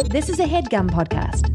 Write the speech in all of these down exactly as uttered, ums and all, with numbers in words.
This is a HeadGum podcast.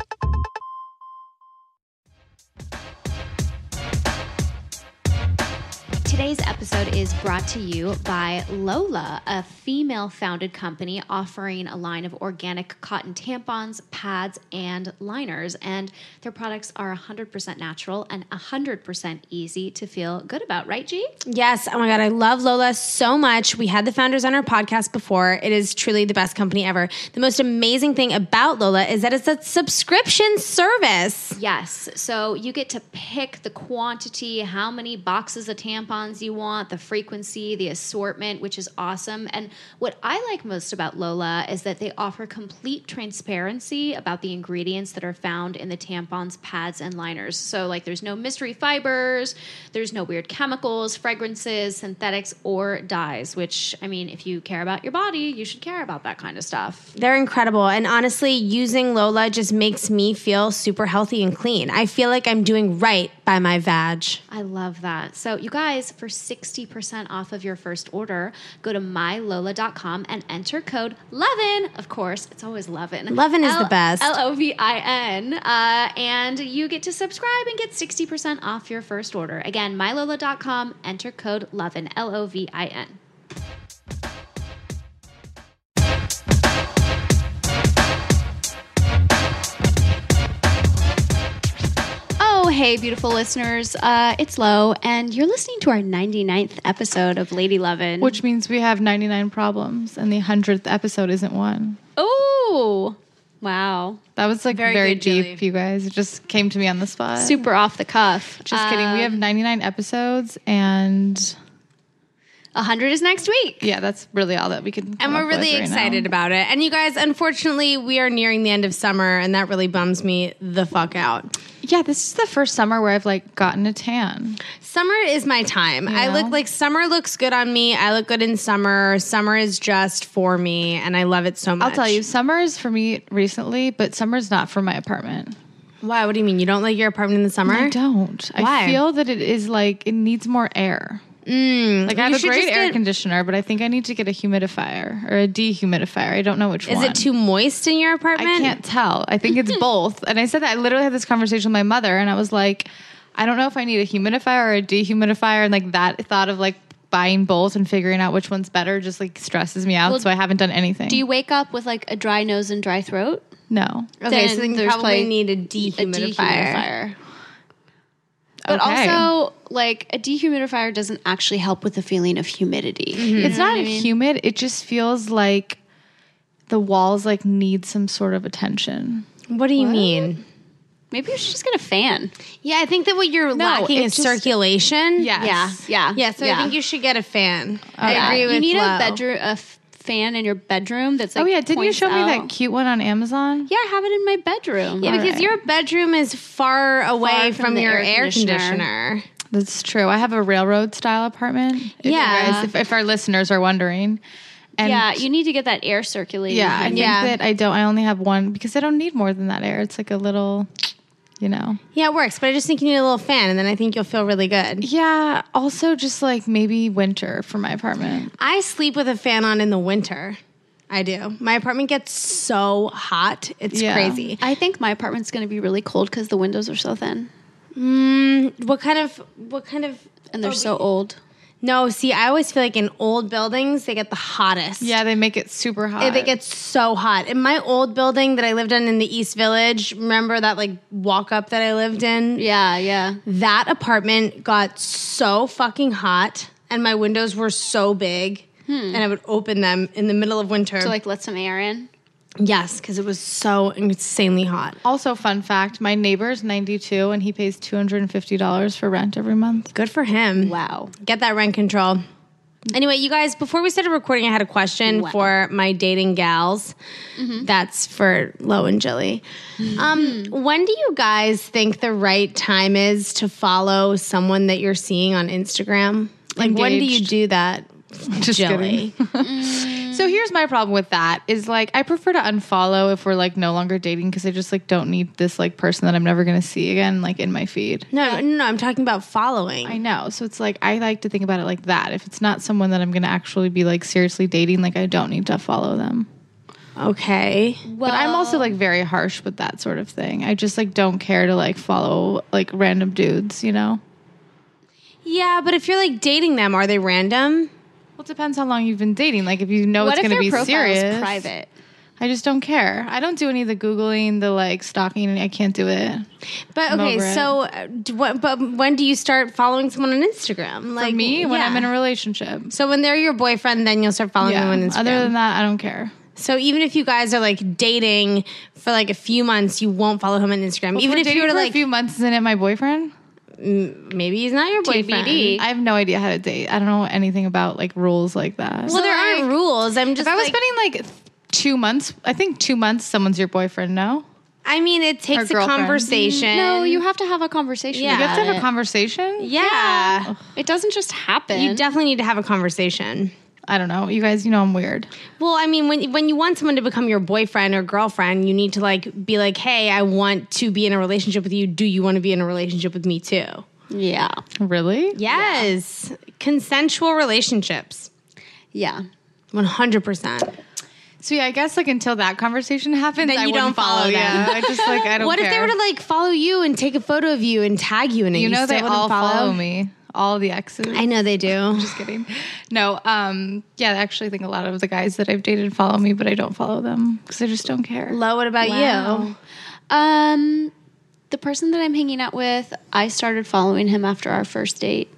Today's episode is brought to you by Lola, a female-founded company offering a line of organic cotton tampons, pads, and liners. And their products are one hundred percent natural and one hundred percent easy to feel good about. Right, G? Yes. Oh, my God. I love Lola so much. We had the founders on our podcast before. It is truly the best company ever. The most amazing thing about Lola is that it's a subscription service. Yes. So you get to pick the quantity, how many boxes of tampons you want, the frequency, the assortment, which is awesome. And what I like most about Lola is that they offer complete transparency about the ingredients that are found in the tampons, pads, and liners. So like there's no mystery fibers, there's no weird chemicals, fragrances, synthetics, or dyes, which, I mean, if you care about your body, you should care about that kind of stuff. They're incredible. And honestly, using Lola just makes me feel super healthy and clean. I feel like I'm doing right by my vag. I love that. So you guys, for sixty percent off of your first order, go to my lola dot com and enter code Lovin. Of course, it's always Lovin. Lovin is L- the best. L O V I N. Uh, and you get to subscribe and get sixty percent off your first order. Again, my lola dot com, enter code Lovin, L O V I N. Oh, hey, beautiful listeners. Uh, it's Lo, and you're listening to our ninety-ninth episode of Lady Lovin'. Which means we have ninety-nine problems, and the hundredth episode isn't one. Oh, wow. That was like Very very, good, deep, Julie. you guys. It just came to me on the spot. Super off the cuff. Just kidding. We have ninety-nine episodes, and one hundred is next week. yeah, that's really all that we can. And we're really excited about it. And you guys, unfortunately, we are nearing the end of summer, and that really bums me the fuck out. Yeah, this is the first summer where I've like gotten a tan. Summer is my time. I know? look like summer looks good on me. I look good in summer. Summer is just for me, and I love it so much. I'll tell you, summer is for me recently, but summer's not for my apartment. Why? What do you mean? You don't like your apartment in the summer? I don't. Why? I feel that it is like it needs more air. Mm, Like I you have a should great just air get- conditioner, but I think I need to get a humidifier or a dehumidifier. I don't know which Is one. it too moist in your apartment? I can't tell. I think it's both. And I said that I literally had this conversation with my mother, and I was like, I don't know if I need a humidifier or a dehumidifier. And like that thought of like buying both and figuring out which one's better just like stresses me out. Well, so I haven't done anything. Do you wake up with like a dry nose and dry throat? No. Okay, Then so then you there's probably probably need a A dehumidifier. dehumidifier. But Okay. also, like, a dehumidifier doesn't actually help with the feeling of humidity. Mm-hmm. You It's know not what I mean? humid. It just feels like the walls like need some sort of attention. What do you mean? Maybe you should just get a fan. Yeah, I think that what you're lacking it is just- circulation. Yes. Yeah, yeah. Yeah, so I think you should get a fan. I Yeah. agree with You need Lo. a bedroom, a f- fan in your bedroom that's like. Oh yeah, didn't you points show me out. that cute one on Amazon? Yeah, I have it in my bedroom. Yeah, because Alright. your bedroom is far away Far from, from the your air air conditioner. conditioner. That's true. I have a railroad style apartment. If you Yeah. guys- if, if our listeners are wondering. And yeah, you need to get that air circulating. Yeah, I think Yeah. that I don't. I only have one because I don't need more than that air. It's like a little, you know. Yeah, it works, but I just think you need a little fan, and then I think you'll feel really good. Yeah. Also, just like maybe winter for my apartment. I sleep with a fan on in the winter. I do. My apartment gets so hot. It's Yeah. crazy. I think my apartment's going to be really cold because the windows are so thin Mm, what kind of, what kind of, and they're oh, so old. No, see, I always feel like in old buildings, they get the hottest. Yeah, they make it super hot. It gets so hot. In my old building that I lived in in the East Village, remember that like walk up that I lived in? Yeah, yeah. That apartment got so fucking hot and my windows were so big and I would open them in the middle of winter. To like let some air in. Yes, because it was so insanely hot. Also, fun fact: my neighbor's ninety-two, and he pays two hundred and fifty dollars for rent every month. Good for him. Wow. Get that rent control. Anyway, you guys, before we started recording, I had a question Wow. for my dating gals. That's for Lo and Jilly. Um, when do you guys think the right time is to follow someone that you're seeing on Instagram? Like, when do you Engaged. do that, Just Jilly? So here's my problem with that: is like I prefer to unfollow if we're like no longer dating because I just like don't need this like person that I'm never gonna see again like in my feed. No, no, no, I'm talking about following. I know. So it's like I like to think about it like that. If it's not someone that I'm gonna actually be like seriously dating, like I don't need to follow them. Okay. But I'm also like very harsh with that sort of thing. I just like don't care to like follow like random dudes, you know? Yeah, but if you're like dating them, are they random? Well, it depends how long you've been dating. Like if you know What it's if going to their be profile serious. is private? I just don't care. I don't do any of the Googling, the like stalking. I can't do it. But I'm okay, over it. so uh, d- what, but when do you start following someone on Instagram? For me, when yeah. I'm in a relationship. So when they're your boyfriend, then you'll start following Yeah. them on Instagram. Other than that, I don't care. So even if you guys are like dating for like a few months, you won't follow him on Instagram. Well, even if if we're you were dating to for like, a few months, isn't it my boyfriend? maybe he's not your T B boyfriend. D. I have no idea how to date. I don't know anything about like rules like that. Well, there like, aren't rules. I'm just if I was like, spending like two months, I think two months, someone's your boyfriend. No, I mean, it takes a girlfriend. conversation. No, you have to have a conversation. Yeah. you have to have about a it. conversation. Yeah. It doesn't just happen. You definitely need to have a conversation. I don't know. You guys, you know I'm weird. Well, I mean, when when you want someone to become your boyfriend or girlfriend, you need to like be like, "Hey, I want to be in a relationship with you. Do you want to be in a relationship with me too?" yeah, Really? Yes, consensual relationships, yeah. one hundred percent. So yeah, I guess like until that conversation happens, Then I you wouldn't don't follow them. Yeah, I just like I don't. What if they care. were to like follow you and take a photo of you and tag you in it? You know still they wouldn't all follow me. All the exes. I know they do. Just kidding. No, um, yeah, I actually think a lot of the guys that I've dated follow me, but I don't follow them because I just don't care. Lo, what about Wow. you? Um, the person that I'm hanging out with, I started following him after our first date.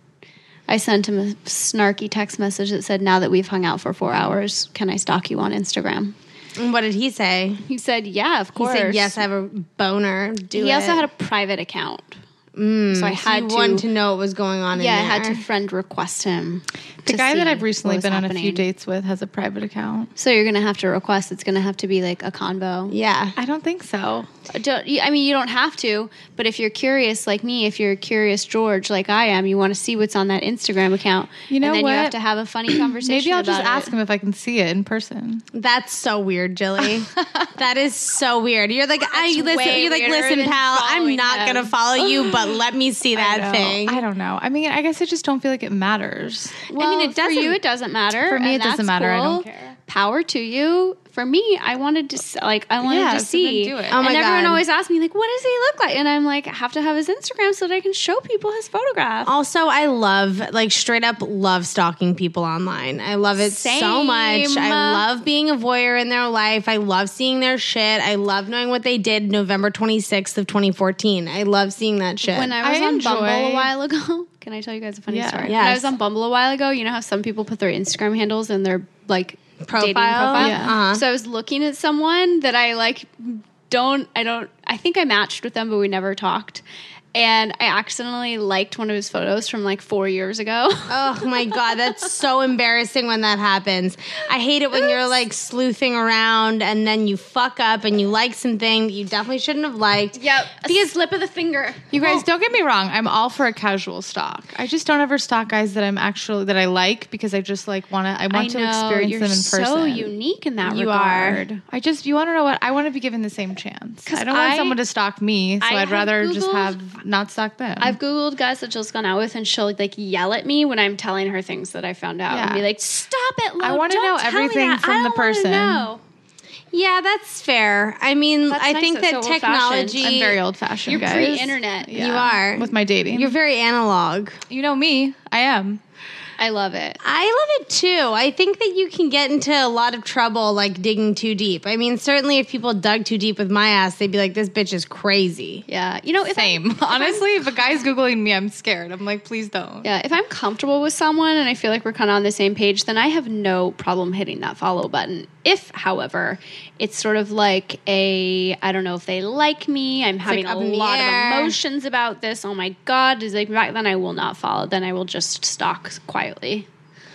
I sent him a snarky text message that said, "Now that we've hung out for four hours, can I stalk you on Instagram?" And what did he say? He said, "Yeah, of He course." said, "Yes, I have a boner. Do he it." also had a private account, mm, so I So had you to. wanted to know what was going on. yeah, I in had there. to friend request him. The to guy that see I've recently what was been on a few happening. dates with has a private account. So you're gonna have to request. It's gonna have to be like a convo. Yeah. I don't think so. Don't, you- I mean, you don't have to, but if you're curious like me, if you're curious George like I am, you want to see what's on that Instagram account. You know and then what? you have to have a funny conversation. Maybe I'll just about ask it. him if I can see it in person. That's so weird, Jilly. That is so weird. You're like, I listen. way You're like, weirder listen, than pal. I'm following not him." gonna follow you, but let me see that No, thing. I don't know. I mean, I guess I just don't feel like it matters. Well, I mean, it for you, doesn't- it doesn't matter. For me, and it doesn't that's matter. I don't cool. care. Power to you. For me, I wanted to s- like I wanted Yeah, to so see. then do it. Oh my and everyone God. always asks me like, "What does he look like?" And I'm like, "I have to have his Instagram so that I can show people his photograph." Also, I love, like, straight up love stalking people online. I love it so Same. much. I love being a voyeur in their life. I love seeing their shit. I love knowing what they did November twenty-sixth of twenty fourteen. I love seeing that shit. When I was I on Bumble a enjoy- while ago, can I tell you guys a funny Yeah. story? Yes. When I was on Bumble a while ago, you know how some people put their Instagram handles in their like dating Profile? profile? Yeah. Uh-huh. So I was looking at someone that I like don't I don't I think I matched with them, but we never talked. And I accidentally liked one of his photos from like four years ago. Oh my God, that's so embarrassing when that happens. I hate it when you're like sleuthing around and then you fuck up and you like something that you definitely shouldn't have liked. Yep. A slip of the finger. You guys, don't get me wrong. I'm all for a casual stalk. I just don't ever stalk guys that I'm actually that I like because I just like want to. I want to experience you're them in person. so unique in that You are. regard. I just, you want to know what? I want to be given the same chance. 'Cause I don't want I- someone to stalk me, so I I'd have rather just Googled- have not stalk them. I've Googled guys that Jill's gone out with, and she'll like yell at me when I'm telling her things that I found out, Yeah. and be like, "Stop it, Lo, I wanna don't know tell me everything that. from I the don't wanna person." know." Yeah, that's fair. I mean, That's I nice. think That's that so old-fashioned. technology. I'm very old fashioned, You're guys. pre-internet. Yeah. You are. With my dating. You're very analog. you know me. I am. I love it. I love it too. I think that you can get into a lot of trouble like digging too deep. I mean, certainly if people dug too deep with my ass, they'd be like, this bitch is crazy. Yeah, you know, if Same. I, Honestly, if a guy's Googling me, I'm scared. I'm like, please don't. yeah, if I'm comfortable with someone and I feel like we're kind of on the same page, then I have no problem hitting that follow button. If, however, it's sort of like a, I don't know if they like me, I'm having like a up in the lot air. of emotions about this. Oh my God, is like then I will not follow. Then I will just stalk quietly.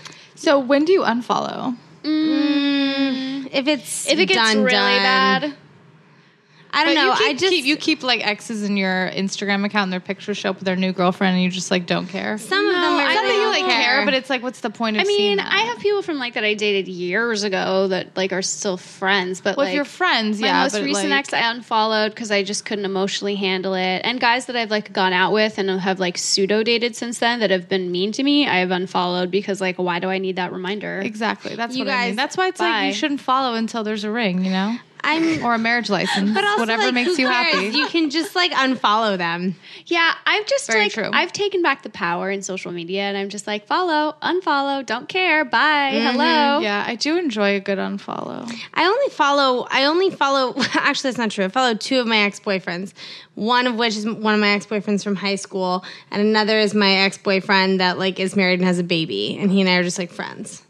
So when do you unfollow? Mm, if it's If it gets done, really done. bad, I don't But know. You keep, I just keep, you keep like exes in your Instagram account and their pictures show up with their new girlfriend, and you just like don't care. some of them are It's not that really you like care. care, but it's like, what's the point of I seeing mean, that? I have people from like that I dated years ago that like are still friends, but Well, like if you're friends, my yeah. most but recent like, ex I unfollowed because I just couldn't emotionally handle it. And guys that I've like gone out with and have like pseudo dated since then that have been mean to me, I have unfollowed because like why do I need that reminder? Exactly. That's You what I mean. guys- That's why it's like bye. you shouldn't follow until there's a ring, you know, I'm or a marriage license, but also, whatever like, makes who you cares? happy. You can just like unfollow them. Yeah, I've just Very like true. I've taken back the power in social media, and I'm just like follow, unfollow, don't care, bye, Mm-hmm. hello. Yeah, I do enjoy a good unfollow. I only follow. I only follow. Actually, that's not true. I follow two of my ex boyfriends. One of which is one of my ex boyfriends from high school, and another is my ex boyfriend that like is married and has a baby, and he and I are just like friends.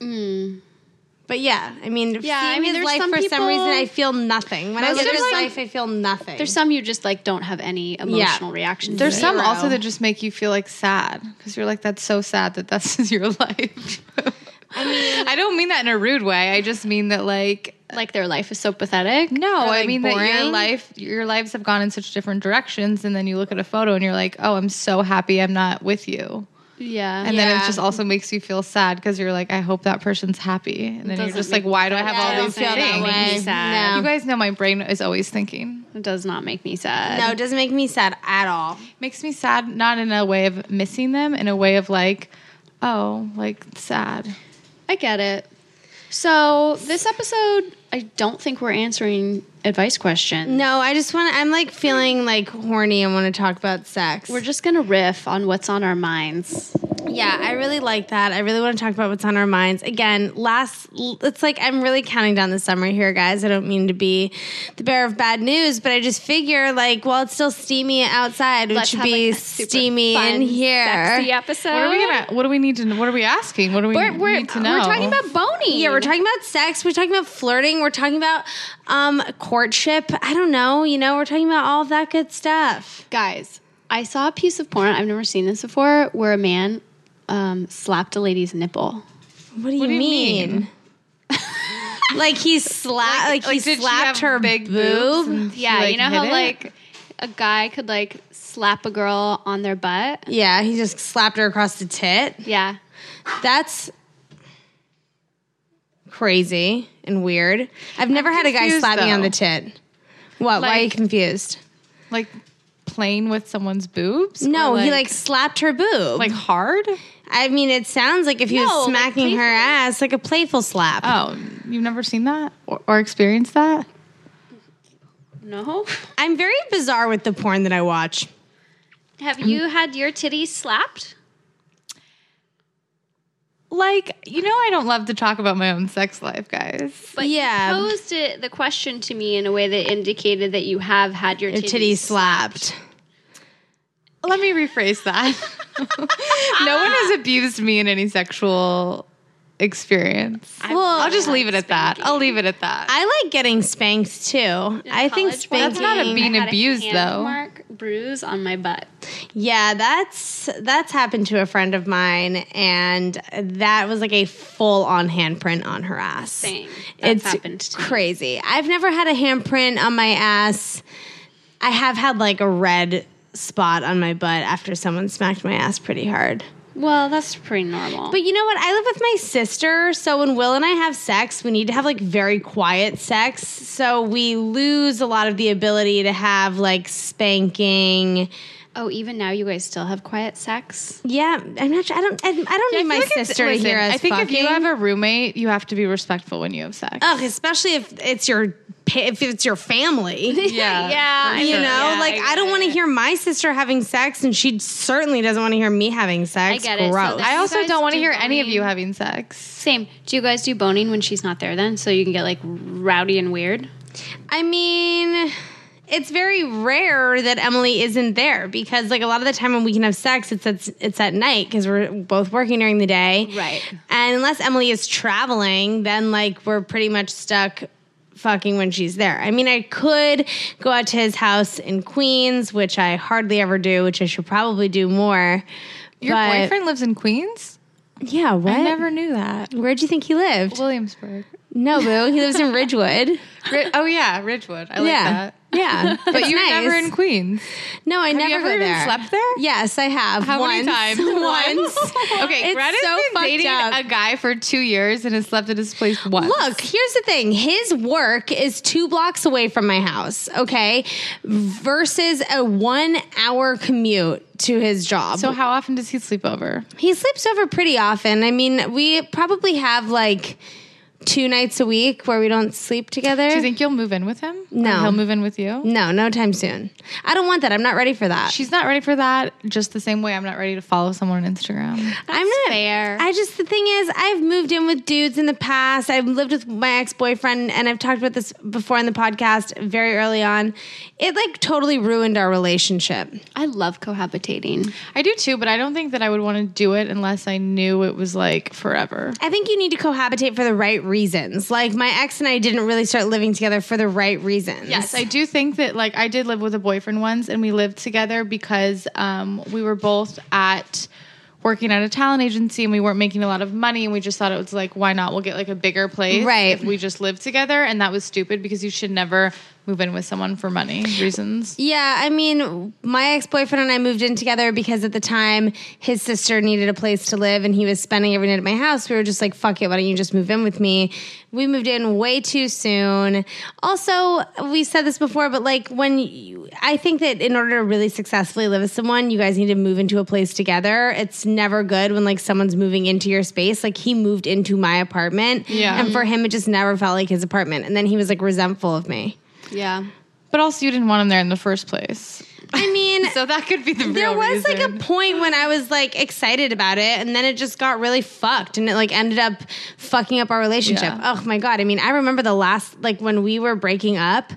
But yeah, I mean, Yeah, seeing I mean, his there's life some for some people- reason, I feel nothing. When I Most look at of his them- life, I feel nothing. There's some you just like don't have any emotional reaction to. There's it. some Zero. also that just make you feel like sad because you're like, that's so sad that that's your life. I mean, I don't mean that in a rude way. I just mean that like, like their life is so pathetic. no, Or, I like, mean that your boring. life, your lives have gone in such different directions, and then you look at a photo and you're like, oh, I'm so happy I'm not with you. Yeah. And then Yeah. it just also makes you feel sad because you're like, I hope that person's happy. And then you're doesn't just make like, why do I me have sad. all Yeah, these I don't feel that things? way. Makes me sad. No. You guys know my brain is always thinking. It does not make me sad. no, it doesn't make me sad at all. Makes me sad, not in a way of missing them, in a way of like, oh, like sad. I get it. So this episode, I don't think we're answering advice questions. No, I just want. I'm like feeling like horny. I want to talk about sex. We're just gonna riff on what's on our minds. Yeah, I really like that. I really want to talk about what's on our minds. Again, last, it's like I'm really counting down the summer here, guys. I don't mean to be the bearer of bad news, but I just figure, like, well, it's still steamy outside. It Let's should have, be like, a super steamy fun, in here. Sexy episode. What are we gonna? What do we need to? What are we asking? What do we We're, we're, need to know? we're talking about boning. Yeah, we're talking about sex. We're talking about flirting. We're talking about um, courtship. I don't know. You know, we're talking about all of that good stuff. Guys, I saw a piece of porn. I've never seen this before, where a man um, slapped a lady's nipple. What do you, What do you mean? mean? like he slapped, like, like, he did she slapped have her big boob. boobs and she, Yeah, like, you know hit how it? like a guy could like slap a girl on their butt. Yeah, he just slapped her across the tit. Yeah. That's crazy and weird. I've never had a guy confused, slap me on though. the tit. What? Why are you Like- confused? like playing with someone's boobs? No, Or, he like slapped her boob. like hard. I mean, it sounds like if he No, was like smacking her playful. ass, like a playful slap. Oh, you've never seen that or, or experienced that? No. I'm very bizarre with the porn that I watch. Have you had your titties slapped? Like, you know, I don't love to talk about my own sex life, guys. But Yeah. you posed it, the question to me in a way that indicated that you have had your, Your titties, titties slapped. Let me rephrase that. No one has abused me in any sexual experience. I've Well, I'll just had leave it at that. spanking. I'll leave it at that. I like getting spanked too. I think College, spanking. That's not a being I had abused, a hand though. Mark bruise on my butt. Yeah, that's that's happened to a friend of mine, and that was like a full on handprint on her ass. Same. That's It's happened to me. crazy. I've never had a handprint on my ass. I have had like a red spot on my butt after someone smacked my ass pretty hard. Well, that's pretty normal. But you know what? I live with my sister, so when Will and I have sex, we need to have like very quiet sex. So we lose a lot of the ability to have like spanking. oh, even now you guys still have quiet sex? Yeah, I'm not. I don't. I, I don't Yeah, I need my feel like it's- sister to listen, hear us I think fucking. if you have a roommate, you have to be respectful when you have sex. Ugh, especially if it's your pa- if it's your family. Yeah, Yeah, for You sure. know, Yeah, like I I, don't get want to it. hear my sister having sex, and she certainly doesn't want to hear me having sex. I get it. So Gross. that- I You also guys don't want to do hear any of boning? you having sex. Same. Do you guys do boning when she's not there then? So you can get like rowdy and weird? I mean, it's very rare that Emily isn't there because, like, a lot of the time when we can have sex, it's at, it's at night because we're both working during the day. Right. And unless Emily is traveling, then, like, we're pretty much stuck fucking when she's there. I mean, I could go out to his house in Queens, which I hardly ever do, which I should probably do more. Your But- boyfriend lives in Queens? Yeah, what? I never knew that. Where'd you think he lived? Williamsburg. No, boo. He lives in Ridgewood. Ri- oh yeah, Ridgewood. I like yeah. that. Yeah. But It's you were nice. never in Queens. No, I Have never you ever go even there. slept there? Yes, I have. How Once. many times? Once. Okay, It's Greta's so been fucked dating up. a guy for two years and has slept at his place once. Look, here's the thing. His work is two blocks away from my house, okay? Versus a one hour commute to his job. So how often does he sleep over? He sleeps over pretty often. I mean, we probably have like two nights a week where we don't sleep together. Do you think you'll move in with him? No. Or he'll move in with you? No, no time soon. I don't want that. I'm not ready for that. She's not ready for that, just the same way I'm not ready to follow someone on Instagram. I'm not fair. I just the thing is, I've moved in with dudes in the past. I've lived with my ex-boyfriend, and I've talked about this before in the podcast very early on. It like totally ruined our relationship. I love cohabitating. I do too, but I don't think that I would want to do it unless I knew it was like forever. I think you need to cohabitate for the right reasons. Like my ex and I didn't really start living together for the right reasons. Yes, I do think that like I did live with a boyfriend once, and we lived together because um, we were both at working at a talent agency and we weren't making a lot of money, and we just thought it was like, why not? We'll get like a bigger place Right. if we just live together. And that was stupid because you should never move in with someone for money reasons. Yeah, I mean, my ex-boyfriend and I moved in together because at the time his sister needed a place to live and he was spending every night at my house. We were just like, fuck it, why don't you just move in with me? We moved in way too soon. Also, we said this before, but like when you, I think that in order to really successfully live with someone, you guys need to move into a place together. It's never good when like someone's moving into your space. Like he moved into my apartment, Yeah. and for him, it just never felt like his apartment. And then he was like resentful of me. Yeah. But also you didn't want him there in the first place. I mean, So that could be the real there was like reason. a point when I was like excited about it, and then it just got really fucked, and it like ended up fucking up our relationship. Yeah. Oh my god! I mean, I remember the last like when we were breaking up.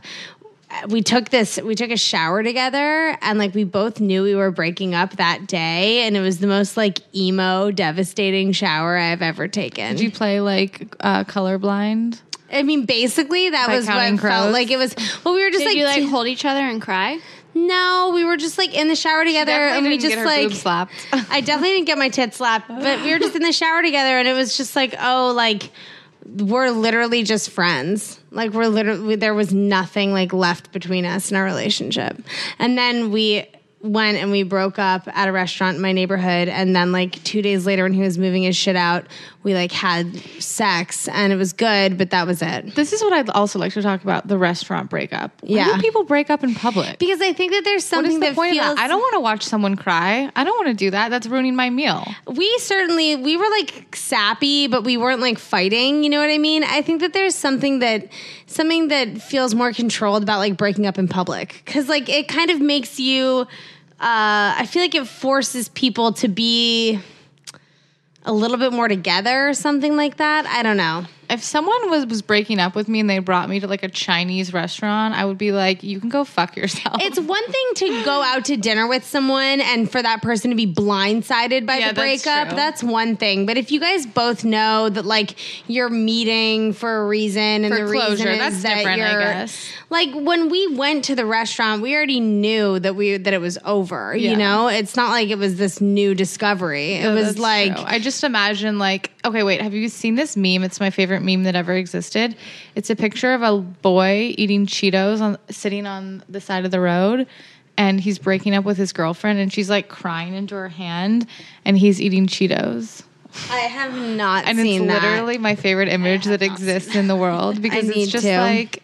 We took this, we took a shower together, and like we both knew we were breaking up that day, and it was the most like emo, devastating shower I've ever taken. Did you play like uh, colorblind? I mean, basically, that By was what counting it felt crows? like. It was well, we were just Did like, you like t- hold each other and cry? no, we were just like in the shower together, Definitely and we didn't just get her like boob slapped. I definitely didn't get my tits slapped, but we were just in the shower together, and it was just like, oh, like we're literally just friends. Like we're literally there was nothing like left between us in our relationship, and then we went and we broke up at a restaurant in my neighborhood, and then like two days later when he was moving his shit out, we like had sex, and it was good, but that was it. This is what I'd also like to talk about, the restaurant breakup. Why Yeah. do people break up in public? Because I think that there's What is something the that point feels of that? I don't want to watch someone cry. I don't want to do that. That's ruining my meal. we certainly we were like sappy, but we weren't like fighting, you know what I mean? I think that there's something that something that feels more controlled about like breaking up in public, because like it kind of makes you uh I feel like it forces people to be a little bit more together or something like that. I don't know. If someone was, was breaking up with me and they brought me to like a Chinese restaurant, I would be like, you can go fuck yourself. It's one thing to go out to dinner with someone and for that person to be blindsided by Yeah, the that's breakup. true. That's one thing. But if you guys both know that like you're meeting for a reason and For the reason closure, is that's that different, I you're guess. like when we went to the restaurant, we already knew that we that it was over. Yeah. You know, it's not like it was this new discovery. It No, was that's like true. I just imagine like, okay, wait, have you seen this meme? It's my favorite meme that ever existed. It's a picture of a boy eating Cheetos on sitting on the side of the road, and he's breaking up with his girlfriend, and she's like crying into her hand, and he's eating Cheetos. I have not And seen it's that. literally my favorite image that exists in the world because need it's just to. like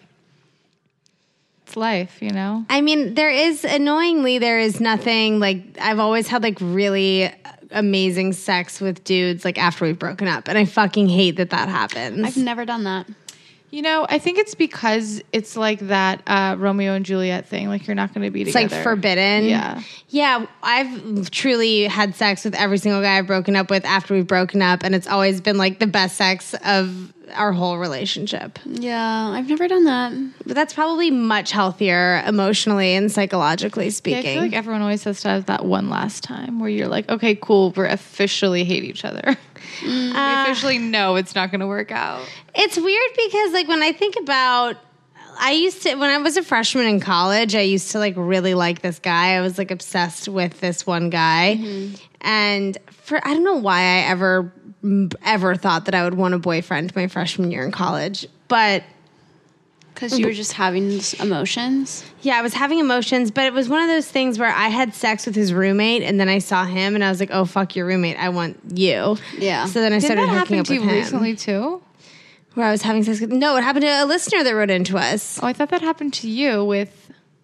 it's life, you know? I mean, there is annoyingly there is nothing like I've always had like really amazing sex with dudes like after we've broken up, and I fucking hate that that happens. I've never done that. You know, I think it's because it's like that uh, Romeo and Juliet thing. Like you're not going to be it's together. like forbidden. Yeah. Yeah, I've truly had sex with every single guy I've broken up with after we've broken up, and it's always been like the best sex of our whole relationship. Yeah, I've never done that. But that's probably much healthier emotionally and psychologically Yeah, speaking. I feel like everyone always has to have that one last time where you're like, okay, cool, we're officially hate each other. we officially know it's not going to work out. It's weird because like when I think about I used to when I was a freshman in college, I used to like really like this guy. I was like obsessed with this one guy. And for I don't know why I ever ever thought that I would want a boyfriend my freshman year in college. But Because you were just having these emotions. yeah, I was having emotions, but it was one of those things where I had sex with his roommate, and then I saw him, and I was like, "Oh fuck your roommate, I want you." Yeah. So then I Did started that hooking happen up to with you him. recently too? Where I was having sex with no, it happened to a listener that wrote into us. Oh, I thought that happened to you with.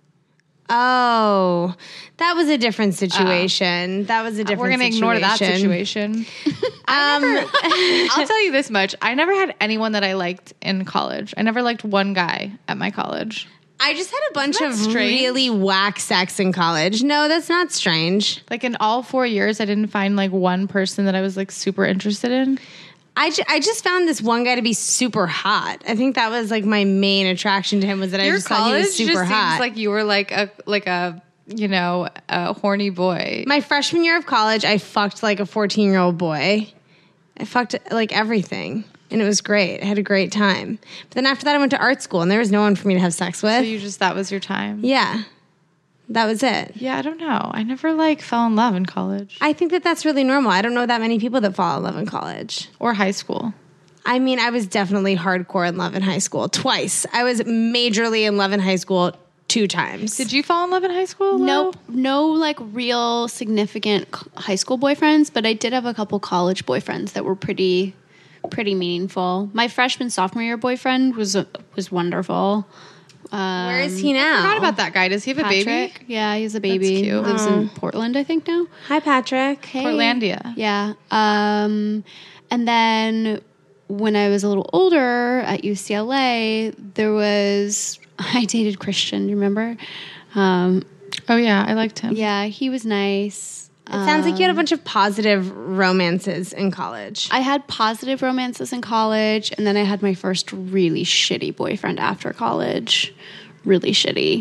Oh, that was a different situation. that was a different. We're gonna ignore that situation. situation. Um, I'll tell you this much: I never had anyone that I liked in college. I never liked one guy at my college. I just had a bunch Isn't of that strange? really whack sex in college. No, that's not strange. Like in all four years, I didn't find like one person that I was like super interested in. I, ju- I just found this one guy to be super hot. I think that was like my main attraction to him was that I Your just thought he college was super just hot. seems like you were like a like a you know a horny boy. My freshman year of college, I fucked like a fourteen year old boy. I fucked like everything. And it was great. I had a great time. But then after that, I went to art school and there was no one for me to have sex with. So you just that was your time. Yeah. That was it. Yeah, I don't know. I never like fell in love in college I think that that's really normal. I don't know that many people that fall in love in college. or high school. I mean, I was definitely hardcore in love in high school twice. I was majorly in love in high school two times. Did you fall in love in high school? Lo? Nope. No, like real significant c- high school boyfriends, but I did have a couple college boyfriends that were pretty, pretty meaningful. My freshman sophomore year boyfriend was uh, was wonderful. Um, Where is he now? I forgot about that guy. Does he have a Patrick? baby? Yeah, he's a baby. cute. Lives in Portland, I think now. Hi, Patrick. Hey. Portlandia. Yeah. Um, and then when I was a little older at U C L A, there was I dated Christian. You remember? Um, Oh yeah, I liked him. yeah, he was nice. It sounds like you had a bunch of positive romances in college. I had positive romances in college, and then I had my first really shitty boyfriend after college. Really shitty.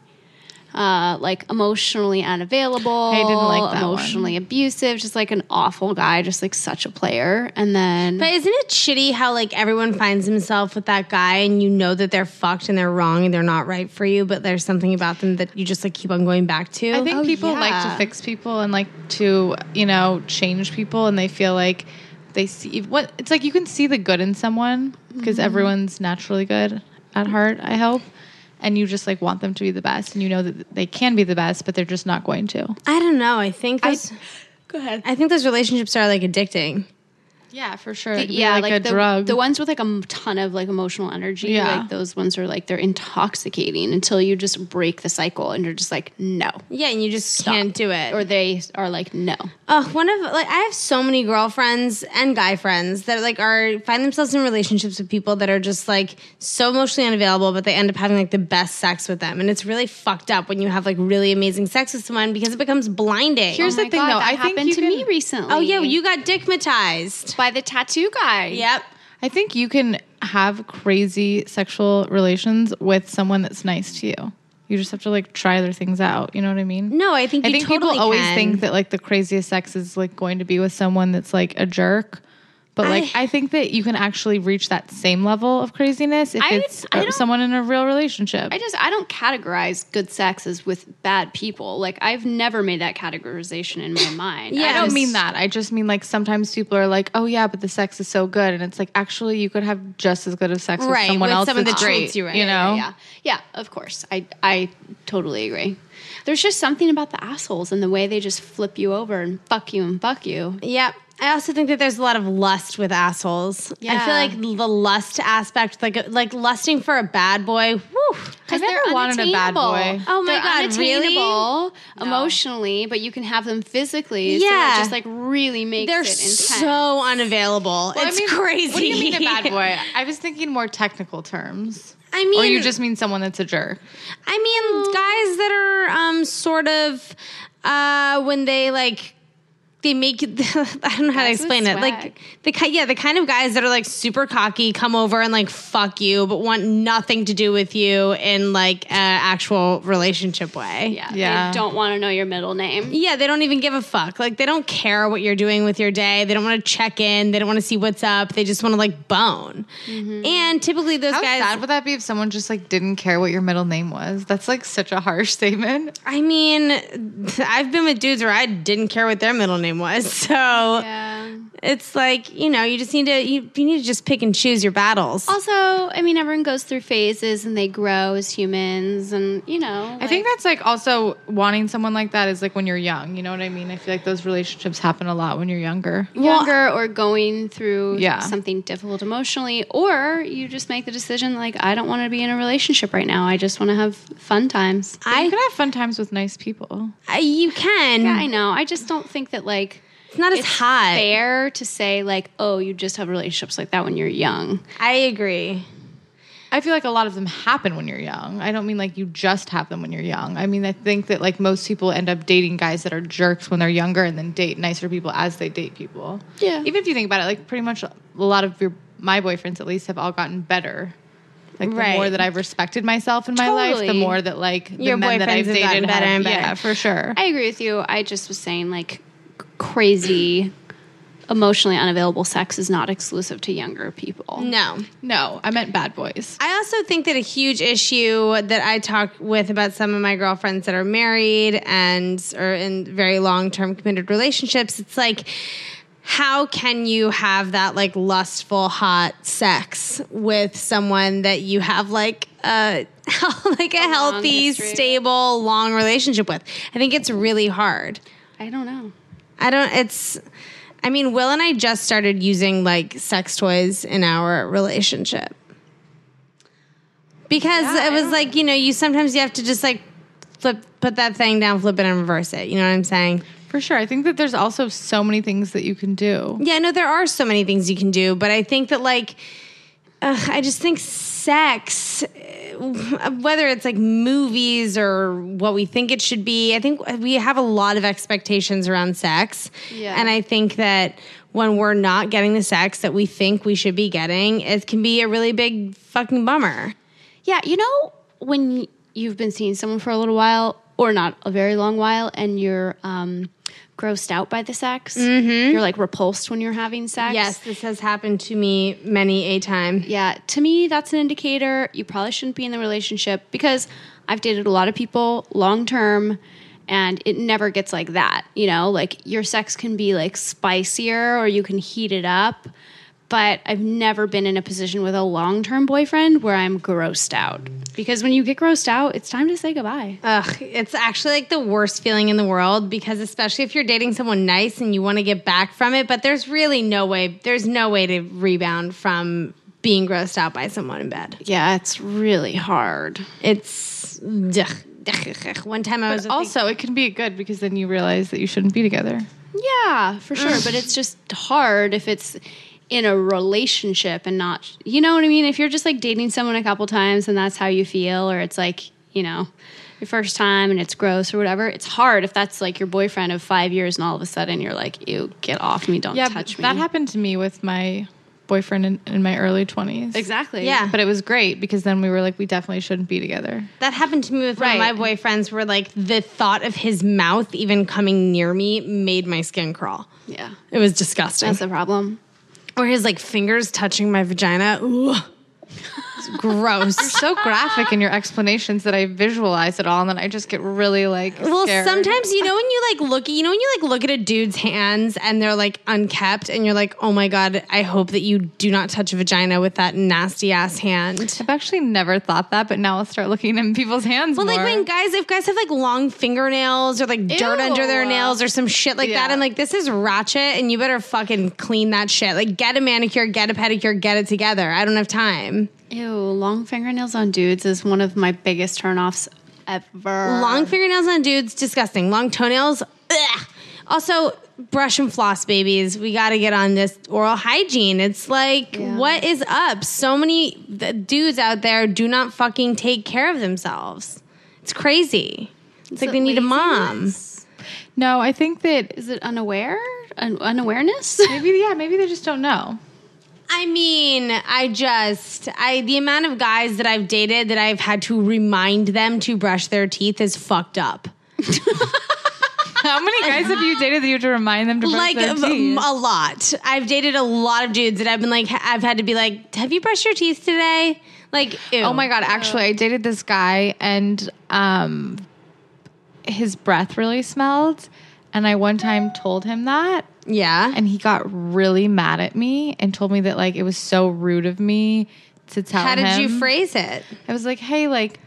Uh, like emotionally unavailable. I didn't like that emotionally abusive, just like an awful guy, just like such a player. And then But isn't it shitty how like everyone finds himself with that guy and you know that they're fucked and they're wrong and they're not right for you, but there's something about them that you just like keep on going back to? I think Oh, people like yeah. to fix people and like to, you know, change people, and they feel like they see what it's like you can see the good in someone because Mm-hmm. everyone's naturally good at heart, I hope. And you just like want them to be the best, and you know that they can be the best, but they're just not going to. I don't know. I think those, go ahead. I think those relationships are like addicting. Yeah, for sure. It'd be Yeah, like, like, a the, drug. the ones with like a m- ton of like emotional energy, Yeah. like those ones are like they're intoxicating until you just break the cycle and you're just like no, Yeah, and you just can't do it. or they are like no. Oh, one of like I have so many girlfriends and guy friends that like are find themselves in relationships with people that are just like so emotionally unavailable, but they end up having like the best sex with them, and it's really fucked up when you have like really amazing sex with someone because it becomes blinding. Here's Oh the my thing, God, though. that I think happened you to can- me recently. oh yeah, you got dickmatized. by the tattoo guy. Yep. I think you can have crazy sexual relations with someone that's nice to you. You just have to like try other things out. You know what I mean? No, I think I you think totally people always can. think that like the craziest sex is like going to be with someone that's like a jerk. But like I- I, think that you can actually reach that same level of craziness if I would- it's I uh, don't- someone in a real relationship. I just I don't categorize good sex as with bad people. Like I've never made that categorization in my mind. Yeah, I don't just- mean that. I just mean like sometimes people are like, "Oh yeah, but the sex is so good," and it's like actually you could have just as good of sex Right, with someone with else someone that's that great. treats you right. You know? Yeah, yeah, of course. I I totally agree. There's just something about the assholes and the way they just flip you over and fuck you and fuck you. Yep. I also think that there's a lot of lust with assholes. I Yeah. feel like the lust aspect, like like lusting for a bad boy. Whew. I've they're never wanted a bad unattainable. boy. Oh my They're God, really? unattainable emotionally, but you can have them physically. So Yeah. it just like really makes They're it intense. so unavailable. Well, it's I mean, crazy. What do you mean a bad boy? I was thinking more technical terms. I mean, Or you just mean someone that's a jerk. I mean, guys that are um, sort of uh, when they like. They make I don't know how to Guys with explain it. swag. Like the ki- yeah, the kind of guys that are like super cocky, come over and like fuck you, but want nothing to do with you in like an actual relationship way. Yeah, Yeah. they don't want to know your middle name. Yeah, they don't even give a fuck. Like they don't care what you're doing with your day. They don't want to check in. They don't want to see what's up. They just want to like bone. And typically those How guys. sad would that be if someone just like didn't care what your middle name was? That's like such a harsh statement. I mean, I've been with dudes where I didn't care what their middle name was. So Yeah. It's like, you know, you just need to you, you need to just pick and choose your battles. Also, I mean, everyone goes through phases and they grow as humans, and you know. I think that's like also wanting someone like that is like when you're young. You know what I mean? I feel like those relationships happen a lot when you're younger. younger or going through Yeah. something difficult emotionally, or you just make the decision like, I don't want to be in a relationship right now. I just want to have fun times. I you can have fun times with nice people. I, you can. Yeah, I know. I just don't think that like It's not as it's hot. fair to say like, oh, you just have relationships like that when you're young. I agree. I feel like a lot of them happen when you're young. I don't mean like you just have them when you're young. I mean, I think that like most people end up dating guys that are jerks when they're younger and then date nicer people as they date people. Yeah. Even if you think about it, like pretty much a lot of your my boyfriends at least have all gotten better. Like the Right. more that I've respected myself in my life, the Totally. more that like the Your men that I've boyfriends have dated gotten better have- and better. Yeah, for sure. I agree with you. I just was saying like crazy emotionally unavailable sex is not exclusive to younger people. No. no, I meant bad boys. I also think that a huge issue that I talk with about some of my girlfriends that are married and are in very long-term committed relationships, it's like, how can you have that like lustful, hot sex with someone that you have like a like a, long healthy, history. stable, long relationship with? I think it's really hard. I don't know. I don't, it's, I mean, Will and I just started using like sex toys in our relationship. Because Yeah, it I was don't- like, you know, you sometimes you have to just like flip, put that thing down, flip it and reverse it. You know what I'm saying? For sure. I think that there's also so many things that you can do. Yeah, no, there are so many things you can do, but I think that like, uh, I just think sex, uh, whether it's like movies or what we think it should be, I think we have a lot of expectations around sex. Yeah. And I think that when we're not getting the sex that we think we should be getting, it can be a really big fucking bummer. Yeah, you know, when you've been seeing someone for a little while, or not a very long while, and you're um, grossed out by the sex, mm-hmm. you're like repulsed when you're having sex. Yes, this has happened to me many a time. Yeah, to me, that's an indicator you probably shouldn't be in the relationship, because I've dated a lot of people long term, and it never gets like that. You know, like your sex can be like spicier or you can heat it up. But I've never been in a position with a long-term boyfriend where I'm grossed out. Because when you get grossed out, it's time to say goodbye. Ugh, it's actually like the worst feeling in the world, because especially if you're dating someone nice and you want to get back from it, but there's really no way, there's no way to rebound from being grossed out by someone in bed. Yeah, it's really hard. It's, ugh, ugh, one time I was But also, it can be good because then you realize that you shouldn't be together. Yeah, for sure. But it's just hard if it's in a relationship and not, you know what I mean? If you're just like dating someone a couple times and that's how you feel, or it's like, you know, your first time and it's gross or whatever, it's hard if that's like your boyfriend of five years and all of a sudden you're like, ew, get off me, don't Yeah, touch but me. that happened to me with my boyfriend in, in my early twenties. Exactly. Yeah. But it was great because then we were like, we definitely shouldn't be together. that happened to me with one Right. of my boyfriends, where like the thought of his mouth even coming near me made my skin crawl. Yeah. It was disgusting. That's the problem. Or his like fingers touching my vagina. Ooh. It's gross. So graphic in your explanations that I visualize it all, and then I just get really like Well, scared. sometimes you know when you like look, you know when you like look at a dude's hands and they're like unkept, and you're like, oh my god, I hope that you do not touch a vagina with that nasty ass hand. I've actually never thought that, but now I'll start looking in people's hands Well, more. like when guys, if guys have like long fingernails or like dirt Ew. under their nails or some shit like that, Yeah. and like this is ratchet, and you better fucking clean that shit. Like get a manicure, get a pedicure, get it together. I don't have time. Ew, long fingernails on dudes is one of my biggest turnoffs ever. Long fingernails on dudes, disgusting. Long toenails, ugh. Also, brush and floss, babies. We got to get on this oral hygiene. It's like, Yeah. what is up? So many th- dudes out there do not fucking take care of themselves. It's crazy. It's like it they need a mom. laziness? no, I think that Is it unaware? Un- unawareness? maybe yeah, maybe they just don't know. I mean, I just, I the amount of guys that I've dated that I've had to remind them to brush their teeth is fucked up. How many guys have you dated that you have to remind them to brush Like their um, teeth? a lot. I've dated a lot of dudes that I've been like, I've had to be like, have you brushed your teeth today? Like, ew. Oh my god! Actually, I dated this guy, and um, his breath really smelled, And I one time told him that. Yeah. And he got really mad at me and told me that like it was so rude of me to tell him. How did you phrase it? I was like, hey, like,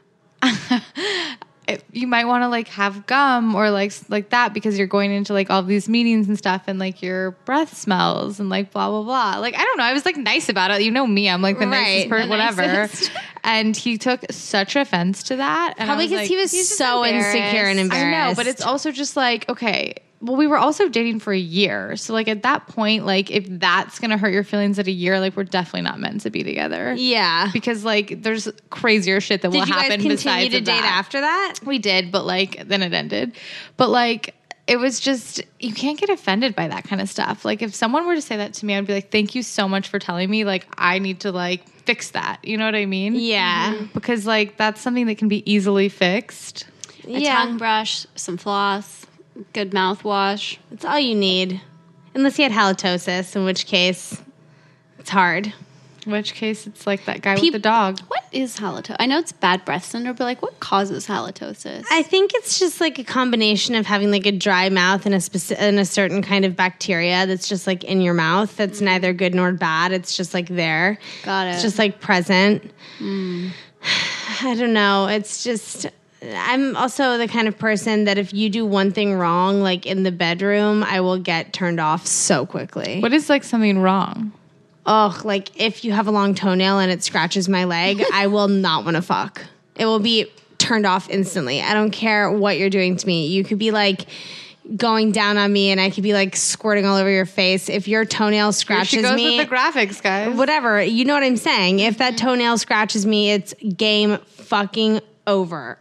you might want to like have gum or like like that because you're going into like all these meetings and stuff and like your breath smells and like blah blah blah. Like I don't know. I was like nice about it. You know me. I'm like the Right, nicest person, the whatever. nicest. And he took such offense to that. And Probably I was because like, he was he's just so embarrassed. insecure and embarrassed. I know, but it's also just like, okay, well, we were also dating for a year. So like at that point, like if that's going to hurt your feelings at a year, like we're definitely not meant to be together. Yeah. Because like there's crazier shit that Did will you guys happen continue besides to of date that. after that? We did, but like then it ended. But like it was just, you can't get offended by that kind of stuff. Like if someone were to say that to me, I'd be like, thank you so much for telling me. Like I need to like fix that. You know what I mean? Yeah. Because like that's something that can be easily fixed. A Yeah. tongue brush, some floss, good mouthwash. That's all you need. Unless you had halitosis, in which case it's hard. In which case it's like that guy Peop- with the dog. What is halitosis? I know it's bad breath syndrome, but like what causes halitosis? I think it's just like a combination of having like a dry mouth and a speci- and a certain kind of bacteria that's just like in your mouth that's neither good nor bad. It's just like there. Got it. It's just like present. I don't know. It's just I'm also the kind of person that if you do one thing wrong, like in the bedroom, I will get turned off so quickly. What is like something wrong? Oh, like if you have a long toenail and it scratches my leg, I will not want to fuck. It will be turned off instantly. I don't care what you're doing to me. You could be like going down on me and I could be like squirting all over your face. If your toenail Here she scratches goes me, with the graphics, guys. whatever, you know what I'm saying. If that toenail scratches me, it's game fucking over.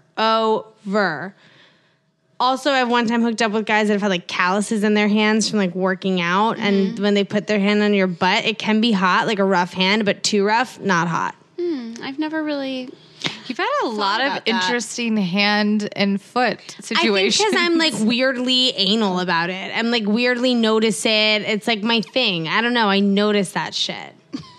Over. Also, I've one time hooked up with guys that have had like calluses in their hands from like working out. And when they put their hand on your butt, it can be hot, like a rough hand, but too rough, not hot. Hmm, I've never really. You've had a lot of about that. interesting hand and foot I think situations. because I'm like weirdly anal about it. I'm like weirdly notice it. It's like my thing. I don't know. I notice that shit.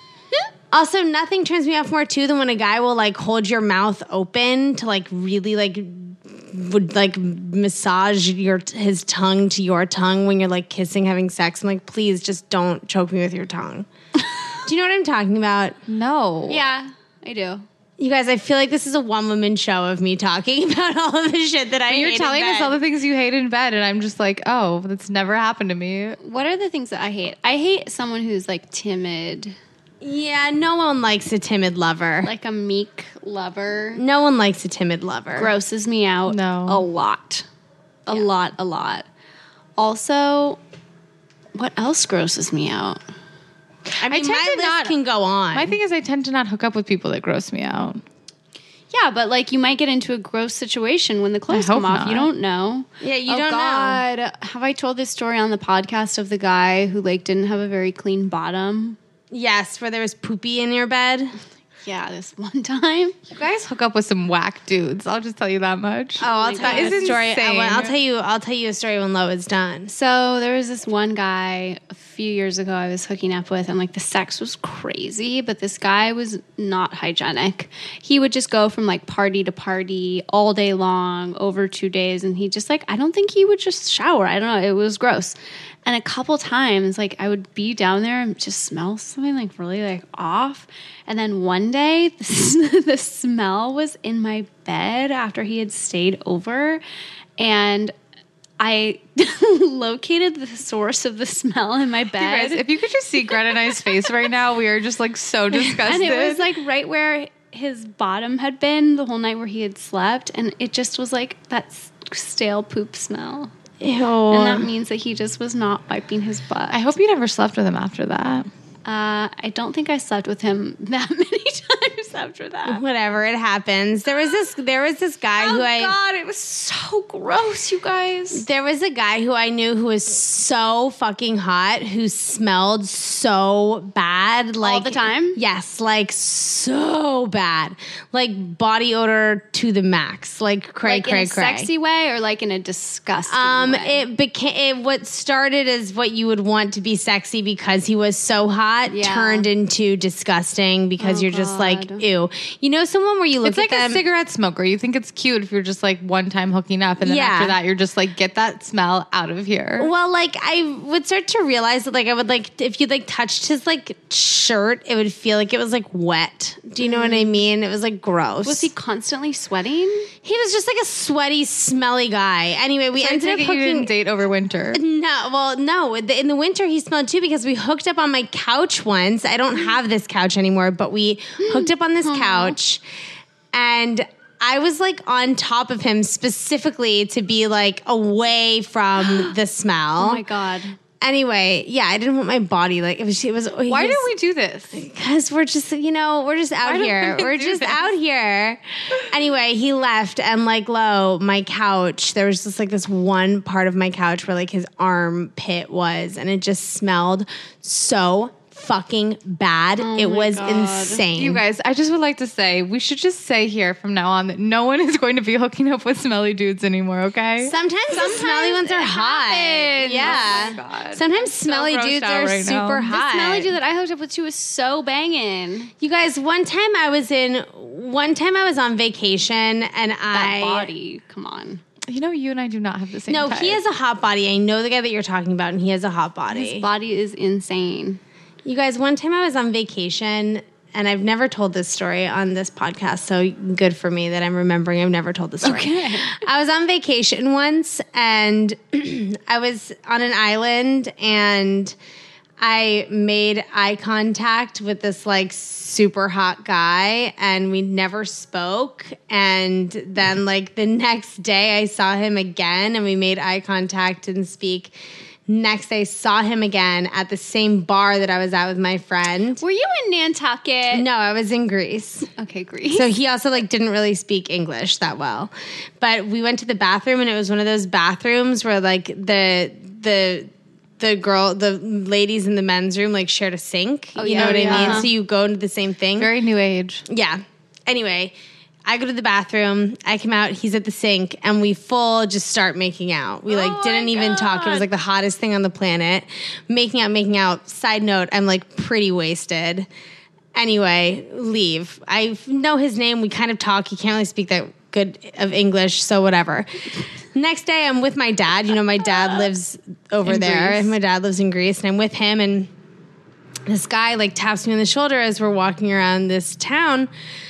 Also, nothing turns me off more too than when a guy will like hold your mouth open to like really like would like massage your his tongue to your tongue when you're like kissing, having sex. I'm like, please just don't choke me with your tongue. Do you know what I'm talking about? no. Yeah, I do. You guys, I feel like this is a one woman show of me talking about all of the shit that I You're hate in telling us bed. all the things you hate in bed, and I'm just like, oh, that's never happened to me. What are the things that I hate? I hate someone who's like timid, Yeah, no one likes a timid lover. like a meek lover. No one likes a timid lover. Grosses me out No. a lot. A lot, a lot. Also, what else grosses me out? I mean, tend my to list not- can go on. My thing is, I tend to not hook up with people that gross me out. Yeah, but like you might get into a gross situation when the clothes hope come off. You not. don't know. Yeah, you oh don't know. God. Have I told this story on the podcast of the guy who like didn't have a very clean bottom? Yes, where there was poopy in your bed. Yeah, this one time. You guys hook up with some whack dudes. I'll just tell you that much. Oh, I'll my tell God. you a It's story. I, insane. will I'll tell you. I'll tell you a story when Lo is done. So there was this one guy a few years ago I was hooking up with, and like the sex was crazy, but this guy was not hygienic. He would just go from like party to party all day long over two days, and he just like I don't think he would just shower. I don't know. It was gross. And a couple times, like I would be down there and just smell something like really like off. And then one day, the, the smell was in my bed after he had stayed over, and I located the source of the smell in my You bed. guys, if you could just see Greta and I's face right now, we are just like so disgusted. And it was like right where his bottom had been the whole night where he had slept. And it just was like that s- stale poop smell. Ew. And that means that he just was not wiping his butt. I hope you never slept with him after that. Uh, I don't think I slept with him that many times after that. Whatever, it happens. There was this. There was this guy who Oh I. God, it was so gross, you guys. There was a guy who I knew who was so fucking hot, who smelled so bad, like the time? Yes, like so bad, like body odor to the max, like cray Like cray in a cray. sexy way or like in a disgusting Um, way? it became it, what started as what you would want to be sexy because he was so hot Yeah. turned into disgusting because Oh, you're just like God. ew. You know, someone where you look It's at like them. a cigarette smoker. You think it's cute if you're just like one time hooking up, and then Yeah. after that you're just like, get that smell out of here. Well, like I would start to realize that like I would like if you like touched his like shirt, it would feel like it was like wet. Do you know what I mean? It was like gross. Was he constantly sweating? He was just like a sweaty, smelly guy. Anyway, we So I ended up take it you didn't hooking. date over winter. No, well, no. In the winter, he smelled too because we hooked up on my couch once. I don't have this couch anymore, but we hooked up on this couch, and I was like on top of him specifically to be like away from the smell. Oh my God. Anyway, yeah, I didn't want my body like it was. It was Why didn't we do this? Because we're just, you know, we're just out Why don't here. we We're do just this? out here. Anyway, he left, and like, lo, my couch. There was just like this one part of my couch where like his armpit was, and it just smelled so fucking bad. it was insane. You guys, I just would like to say we should just say here from now on that no one is going to be hooking up with smelly dudes anymore, okay? Sometimes, the smelly ones are it hot. happens. Yeah. Oh my God. Sometimes so smelly grossed dudes out are right now. super The hot. The smelly dude that I hooked up with too was so banging. You guys, one time I was in, one time I was on vacation, and That I body, come on. You know, you and I do not have the same No, type. he has a hot body. I know the guy that you're talking about, and he has a hot body. His body is insane. You guys, one time I was on vacation, and I've never told this story on this podcast, so good for me that I'm remembering I've never told this story. Okay. I was on vacation once, and I was on an island, and I made eye contact with this like super hot guy, and we never spoke. And then like the next day I saw him again, and we made eye contact and speak. Next day saw him again at the same bar that I was at with my friend. Were you in Nantucket? No, I was in Greece. Okay, Greece. So he also like didn't really speak English that well. But we went to the bathroom, and it was one of those bathrooms where like the the the girl the ladies in the men's room like shared a sink. Oh, you yeah. know what I Yeah. mean? So you go into the same thing. Very new age. Yeah. Anyway, I go to the bathroom, I come out, he's at the sink, and we full just start making out. We like Oh didn't my even talk. It was God. like the hottest thing on the planet. Making out, making out. Side note, I'm like pretty wasted. Anyway, leave. I know his name. We kind of talk. He can't really speak that good of English, so whatever. Next day, I'm with my dad. You know, my dad lives over In there. Greece. My dad lives in Greece, and I'm with him, and this guy like taps me on the shoulder as we're walking around this town.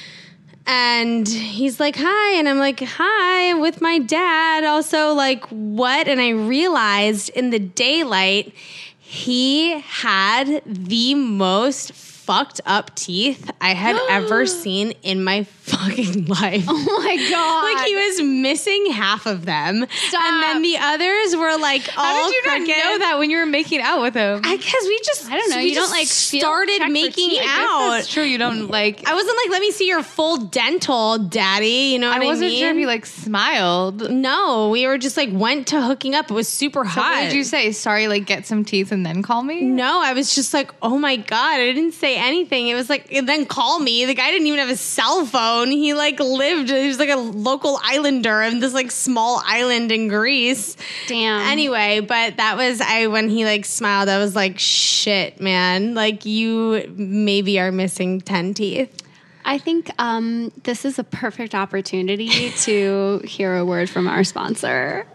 And he's like, hi. And I'm like, hi, I'm with my dad. Also, like, what? And I realized in the daylight, he had the most fucked up teeth I had ever seen in my fucking life. Oh my God. Like, he was missing half of them. Stop. And then the others were like all How did you not crooked. know that when you were making out with him? I guess we just, I don't know, we you don't, just like, feel- started check for making teeth. I guess out. That's true. You don't like. I wasn't like, let me see your full dental, daddy. You know what I I, wasn't mean? sure if you like smiled. No, we were just like went to hooking up. It was super So hot. what did you say? Sorry, like get some teeth and then call me. No, I was just like, oh my God. I didn't say anything. It was like, and then call me. The guy didn't even have a cell phone. He like lived, he was like a local islander in this like small island in Greece. Damn. Anyway, but that was, I, when he like smiled, I was like, shit, man. Like you maybe are missing ten teeth. I think um, this is a perfect opportunity to hear a word from our sponsor.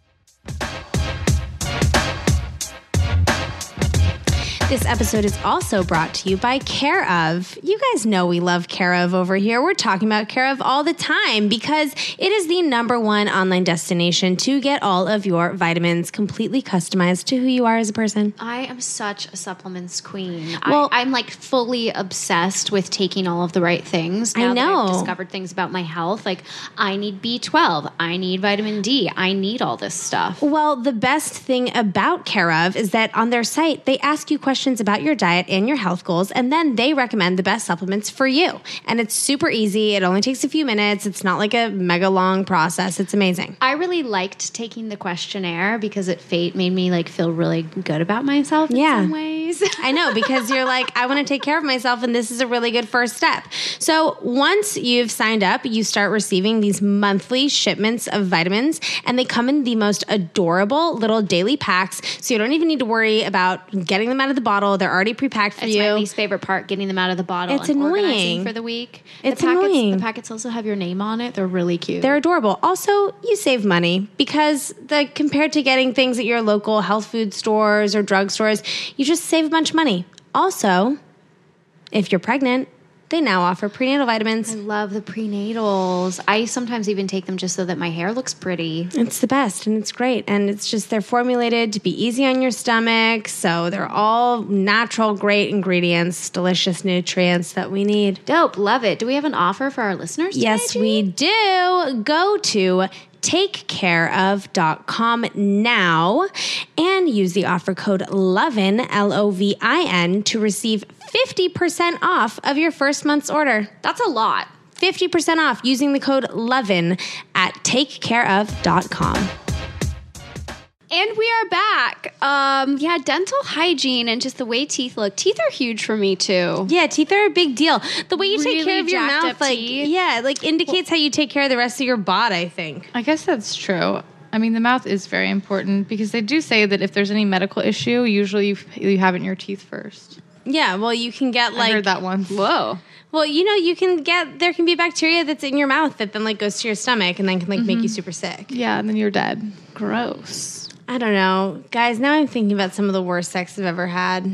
This episode is also brought to you by Care of. You guys know we love Care of over here. We're talking about Care of all the time because it is the number one online destination to get all of your vitamins completely customized to who you are as a person. I am such a supplements queen. Well- I, I'm like fully obsessed with taking all of the right things. I Now that I've know. discovered things about my health. Like I need B twelve. I need vitamin D. I need all this stuff. Well, the best thing about Care of is that on their site, they ask you questions about your diet and your health goals, and then they recommend the best supplements for you. And it's super easy. It only takes a few minutes. It's not like a mega long process. It's amazing. I really liked taking the questionnaire because it fa- made me like feel really good about myself in Yeah. some ways. calories. I know, because you're like, I want to take care of myself, and this is a really good first step. So once you've signed up, you start receiving these monthly shipments of vitamins, and they come in the most adorable little daily packs, so you don't even need to worry about getting them out of the bottle. They're already pre-packed for That's you. my least favorite part, getting them out of the bottle It's and annoying. organizing for the week. It's the packets, annoying. The packets also have your name on it. They're really cute. They're adorable. Also, you save money because the compared to getting things at your local health food stores or drugstores, you just save a bunch of money. Also, if you're pregnant, they now offer prenatal vitamins. I love the prenatals. I sometimes even take them just so that my hair looks pretty. It's the best, and it's great. And it's just, they're formulated to be easy on your stomach. So they're all natural, great ingredients, delicious nutrients that we need. Dope. Love it. Do we have an offer for our listeners today, Yes, G? we do. Go to take care of dot com now and use the offer code LOVIN, L O V I N, to receive fifty percent off of your first month's order. That's a lot. fifty percent off using the code LOVIN at take care of dot com. And we are back. Um, yeah, dental hygiene and just the way teeth look. Teeth are huge for me too. Yeah, teeth are a big deal. The way you take Really care of your jacked mouth, up like, teeth. yeah, like indicates how you take care of the rest of your bod, I think. I guess that's true. I mean, the mouth is very important because they do say that if there's any medical issue, usually you, you have it in your teeth first. Yeah, well, you can get like I heard that once. Whoa. Well, you know, you can get, there can be bacteria that's in your mouth that then like goes to your stomach and then can like make you super sick. Yeah, and then you're dead. Gross. I don't know. Guys, now I'm thinking about some of the worst sex I've ever had.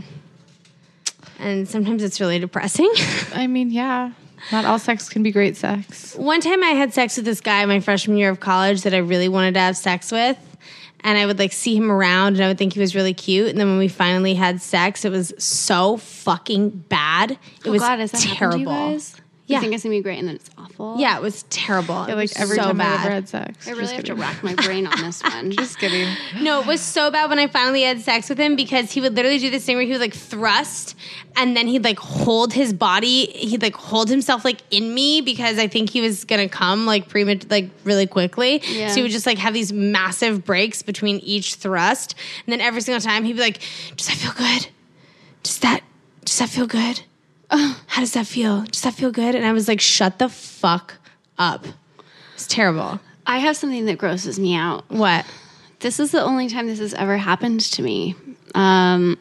And sometimes it's really depressing. I mean, yeah. Not all sex can be great sex. One time I had sex with this guy my freshman year of college that I really wanted to have sex with. And I would like see him around and I would think he was really cute. And then when we finally had sex, it was so fucking bad. It Oh was God, has that happened terrible. to you guys? Yeah. You think it's gonna be great and then it's awful? Yeah, it was terrible. I It feel like was every so time bad. I ever had sex. I really Just have to kidding. rack my brain on this one. Just kidding. No, it was so bad when I finally had sex with him because he would literally do this thing where he would like thrust and then he'd like hold his body, he'd like hold himself like in me because I think he was gonna come like premat like really quickly. Yeah. So he would just like have these massive breaks between each thrust. And then every single time he'd be like, does that feel good? Does that does that feel good? How does that feel? Does that feel good? And I was like, shut the fuck up. It's terrible. I have something that grosses me out. What? This is the only time this has ever happened to me. Um,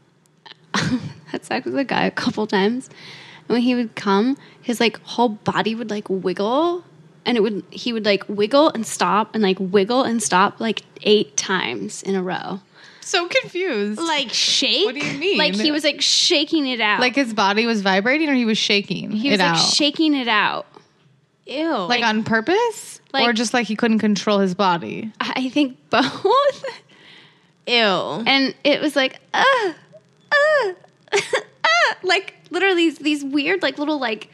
had sex with a guy a couple times, and when he would come, his like whole body would like wiggle, and it would he would like wiggle and stop and like wiggle and stop like eight times in a row. So confused. Like shake? What do you mean? Like he was like shaking it out. Like his body was vibrating or he was shaking he was it like out? shaking it out. Ew. Like, on purpose? like- or just like he couldn't control his body? I think both. Ew. And it was like, uh, uh, uh, like literally these, these weird, like little, like,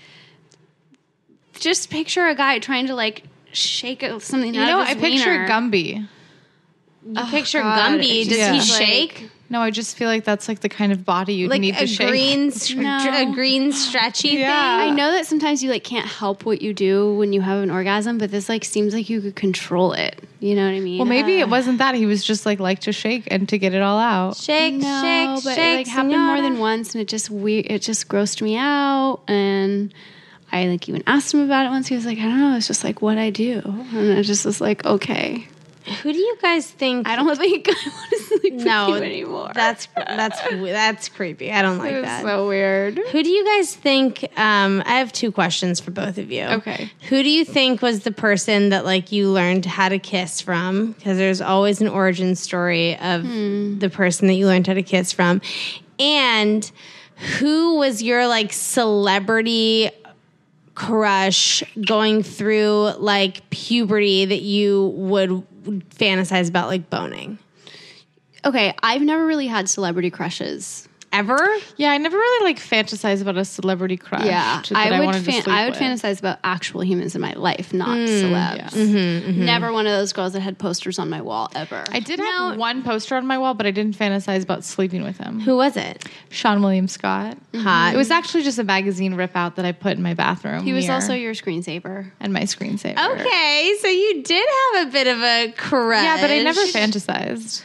just picture a guy trying to like shake a- something You out know, of I his picture wiener. Gumby. You picture God, Gumby. it Does just he is shake? No, I just feel like that's like the kind of body you Like need to a shake. green, str- No. a green stretchy Yeah. I know that sometimes you like can't help what you do when you have an orgasm, but this like seems like you could control it. You know what I mean? Well, maybe Uh, it wasn't that. He was just like like to shake and to get it all out. thing? Shake, No, shake, but shake. it like happened more senora. than once, and it just weird. It just grossed me out, and I like even asked him about it once. He was like, "I don't know. It's just like what I do," and it just was like, "Okay, Who do you guys think? I don't think I want to sleep no, with you anymore." that's that's that's creepy. I don't like it was that. so weird. Who do you guys think? Um, I have two questions for both of you. Okay. Who do you think was the person that like you learned how to kiss from? Because there's always an origin story of the person that you learned how to kiss from. And who was your like celebrity crush going through like puberty that you would fantasize about like boning? Okay, I've never really had celebrity crushes. Ever? Yeah, I never really like fantasize about a celebrity crush. Yeah, to- that I would. wanted to Fan- sleep I would with. fantasize about actual humans in my life, not celebs. yeah. Mm-hmm, Never one of those girls that had posters on my wall ever. I did have one poster on my wall, but I didn't fantasize about sleeping with him. Who was it? Sean William Scott. Hot. It was actually just a magazine rip out that I put in my bathroom. he was mirror also your screensaver. and my screensaver. Okay, so you did have a bit of a crush. Yeah, but I never fantasized.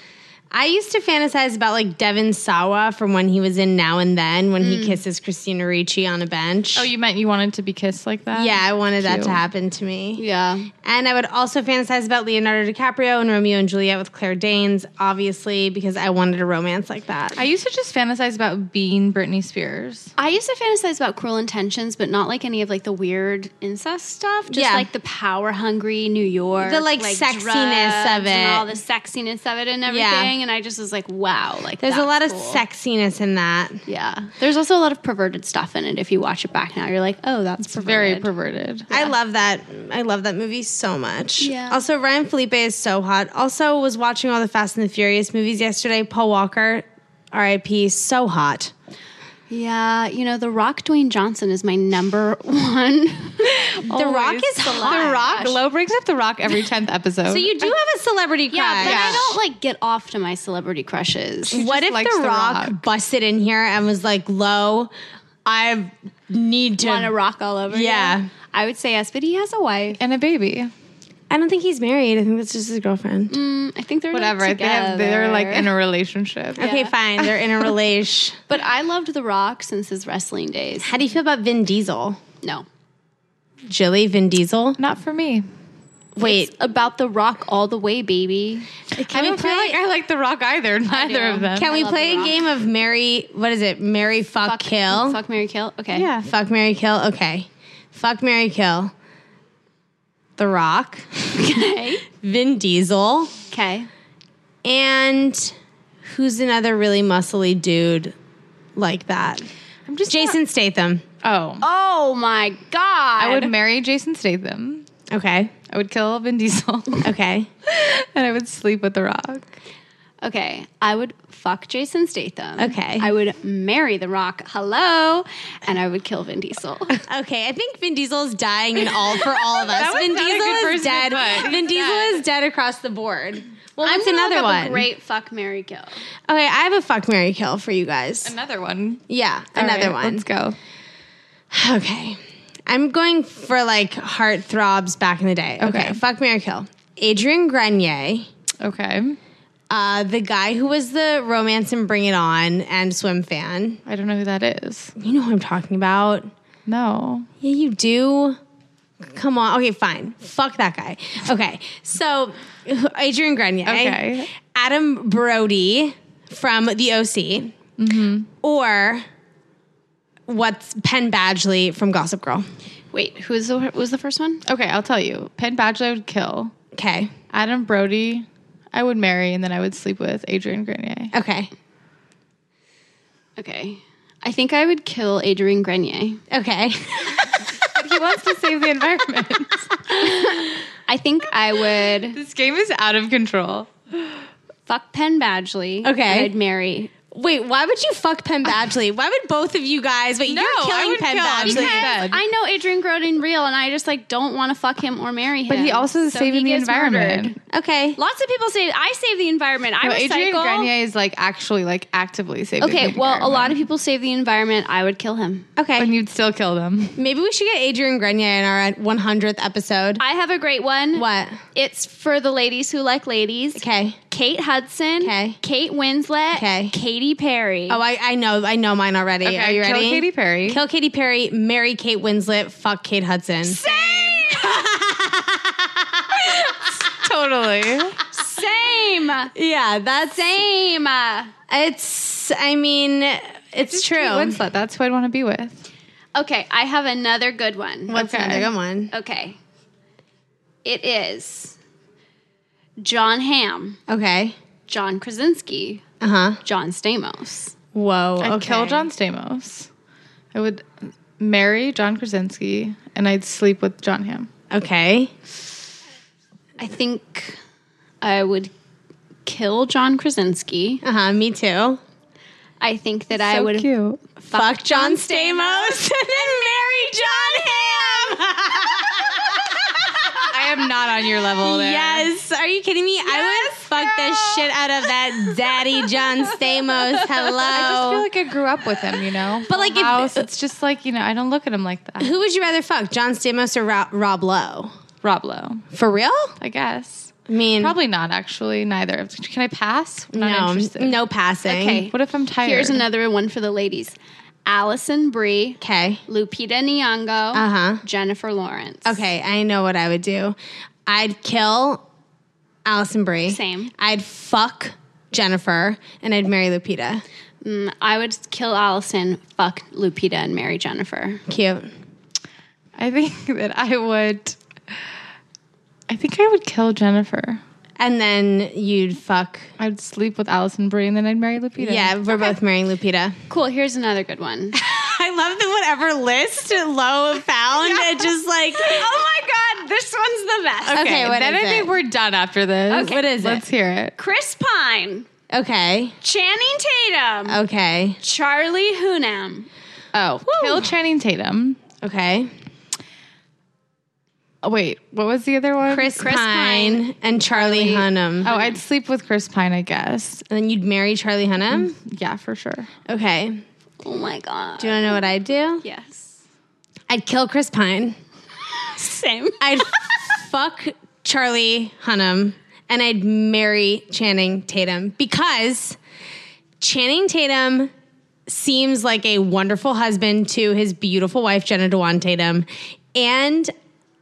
I used to fantasize about like Devin Sawa from when he was in Now and Then when he kisses Christina Ricci on a bench. Oh, you meant you wanted to be kissed like that? Yeah, I wanted that Cute. to happen to me. Yeah. And I would also fantasize about Leonardo DiCaprio and Romeo and Juliet with Claire Danes, obviously, because I wanted a romance like that. I used to just fantasize about being Britney Spears. I used to fantasize about Cruel Intentions, but not like any of like the weird incest stuff. Just Yeah. like the power hungry New York, The, like, sexiness drugs of it. and all the sexiness of it and everything. Yeah. And I just was like, wow, like There's a that's lot of cool. sexiness in that. Yeah, there's also a lot of perverted stuff in it. If you watch it back now, you're like, oh, that's It's very perverted. perverted. I love that. I love that movie so much. Yeah. Also, Ryan Felipe is so hot. Also, was watching all the Fast and the Furious movies yesterday. Paul Walker, R I P, so hot. Yeah, you know, The Rock, Dwayne Johnson is my number one. The Rock is hot. The Rock. Lo brings up The Rock every tenth episode. So you do have a celebrity crush. Yeah, but Yeah. I don't like get off to my celebrity crushes. What just if likes The The Rock, Rock. busted in here and was like, "Lo, I need to." Want to rock all over? Yeah. you? I would say yes, but he has a wife. and a baby. I don't think he's married. I think that's just his girlfriend. Mm, I think they're Whatever. Like, They have, they're like in together. a relationship. Okay, fine. They're in a relation. But I loved The Rock since his wrestling days. How do you feel about Vin Diesel? No, Jilly, Vin Diesel? Not for me. Wait, about The Rock all the way, baby. can I we don't feel play? like I like The Rock either. Neither do. of them. Can I we love play The a Rock. game of Mary? What is it? Mary, fuck, kill. Fuck, Mary, kill. Okay. Yeah. Fuck, Mary, kill. Okay, fuck, Mary, kill. The Rock, Okay. Vin Diesel, Okay. and who's another really muscly dude like that? I'm just Jason Statham. not- oh. Oh my god. I would marry Jason Statham. Okay, I would kill Vin Diesel. okay. And I would sleep with The Rock. Okay. I would fuck Jason Statham. Okay. I would marry The Rock. Hello. And I would kill Vin Diesel. Okay, I think Vin Diesel is dying in all for all of us. That was Vin not a good Diesel is person to dead. put. Vin He's Diesel dead. is dead across the board. Well, I'm what's gonna another look up one? A great fuck Mary kill. Okay, I have a fuck, Mary, kill for you guys. Another one. Yeah, All another right, one. Let's go. Okay, I'm going for like heart throbs back in the day. Okay, Okay. fuck, Mary, kill. Adrian Grenier, Okay. uh, the guy who was the Romance and Bring It On and Swim fan. I don't know who that is. You know who I'm talking about. No. Yeah, you do. Come on. Okay, fine. Fuck that guy. Okay, so Adrian Grenier. Okay. Adam Brody from The O C. Mm-hmm. Or what's Penn Badgley from Gossip Girl. Wait, who was the, what was the first one? Okay, I'll tell you. Penn Badgley I would kill. Okay. Adam Brody I would marry, and then I would sleep with Adrian Grenier. Okay. Okay. I think I would kill Adrian Grenier. Okay. But he wants to save the environment. I think I would This game is out of control. fuck Penn Badgley. Okay. And I'd marry. Wait, why would you fuck Penn Badgley? Why would both of you guys? Wait, No, you're I killing would Penn kill him. Badgley. Because- Because I know Adrian Grodin real, and I just like don't want to fuck him or marry him. But he also is So saving he the gets environment. murdered. Okay. Lots of people say I save the environment. I No, recycle. Adrian Grenier is like actually like actively saving Okay, the well, a environment. lot of people save the environment. I would kill him. Okay. And you'd still kill them. Maybe we should get Adrian Grenier in our one hundredth episode. I have a great one. What? It's for the ladies who like ladies. Okay. Kate Hudson. Okay. Kate Winslet. Okay. Katy Perry. Oh, I, I know. I know mine already. Okay, Are you kill ready? Katy Perry. Kill Katy Perry, marry Kate Winslet, fuck Kate Hudson. Totally. Same. Yeah, that's Same. it's I mean, it's true. Kate Winslet. That's who I'd want to be with. Okay, I have another good one. What's Okay. another good one? Okay. It is John Hamm, Okay. John Krasinski, Uh-huh. John Stamos. Whoa. I'd okay. kill John Stamos. I would marry John Krasinski, and I'd sleep with John Hamm. Okay. I think I would kill John Krasinski. Uh-huh. Me too. I think that I So would cute. Fuck John Stamos and then marry John Hamm. I am not on your level there. Yes. Are you kidding me? I would fuck the shit out of that daddy John Stamos. Hello. I just feel like I grew up with him, you know? But, like, if- House, it's just like, you know, I don't look at him like that. Who would you rather fuck, John Stamos or Ro- Rob Lowe? Rob Lowe, For real? I guess. I mean, Probably not, actually. Neither. Can I pass? I'm not no, interested. no passing. Okay. What if I'm tired? Here's another one for the ladies. Allison Brie, Okay. Lupita Nyong'o, Uh-huh. Jennifer Lawrence. Okay, I know what I would do. I'd kill Allison Brie. Same. I'd fuck Jennifer, and I'd marry Lupita. Mm, I would kill Allison, fuck Lupita, and marry Jennifer. Cute. I think that I would... I think I would kill Jennifer. And then you'd fuck. I'd sleep with Allison Brie, and then I'd marry Lupita. Yeah, we're both marrying Lupita. Cool. Here's another good one. I love that whatever list Lo found, it just like, Oh my God, this one's the best. Okay, what then is I think it? we're done after this. Okay. What is it? Let's hear it. Chris Pine, okay, Channing Tatum, okay, Charlie Hunnam. Oh, kill Channing Tatum. okay. Oh, wait, what was the other one? Chris, Chris Pine, Pine, and Charlie Hunnam. Oh, I'd sleep with Chris Pine, I guess. And then you'd marry Charlie Hunnam? Yeah, for sure. Okay. Oh my God. Do you want to know what I'd do? Yes. I'd kill Chris Pine. Same. I'd fuck Charlie Hunnam, and I'd marry Channing Tatum because Channing Tatum seems like a wonderful husband to his beautiful wife, Jenna Dewan Tatum, and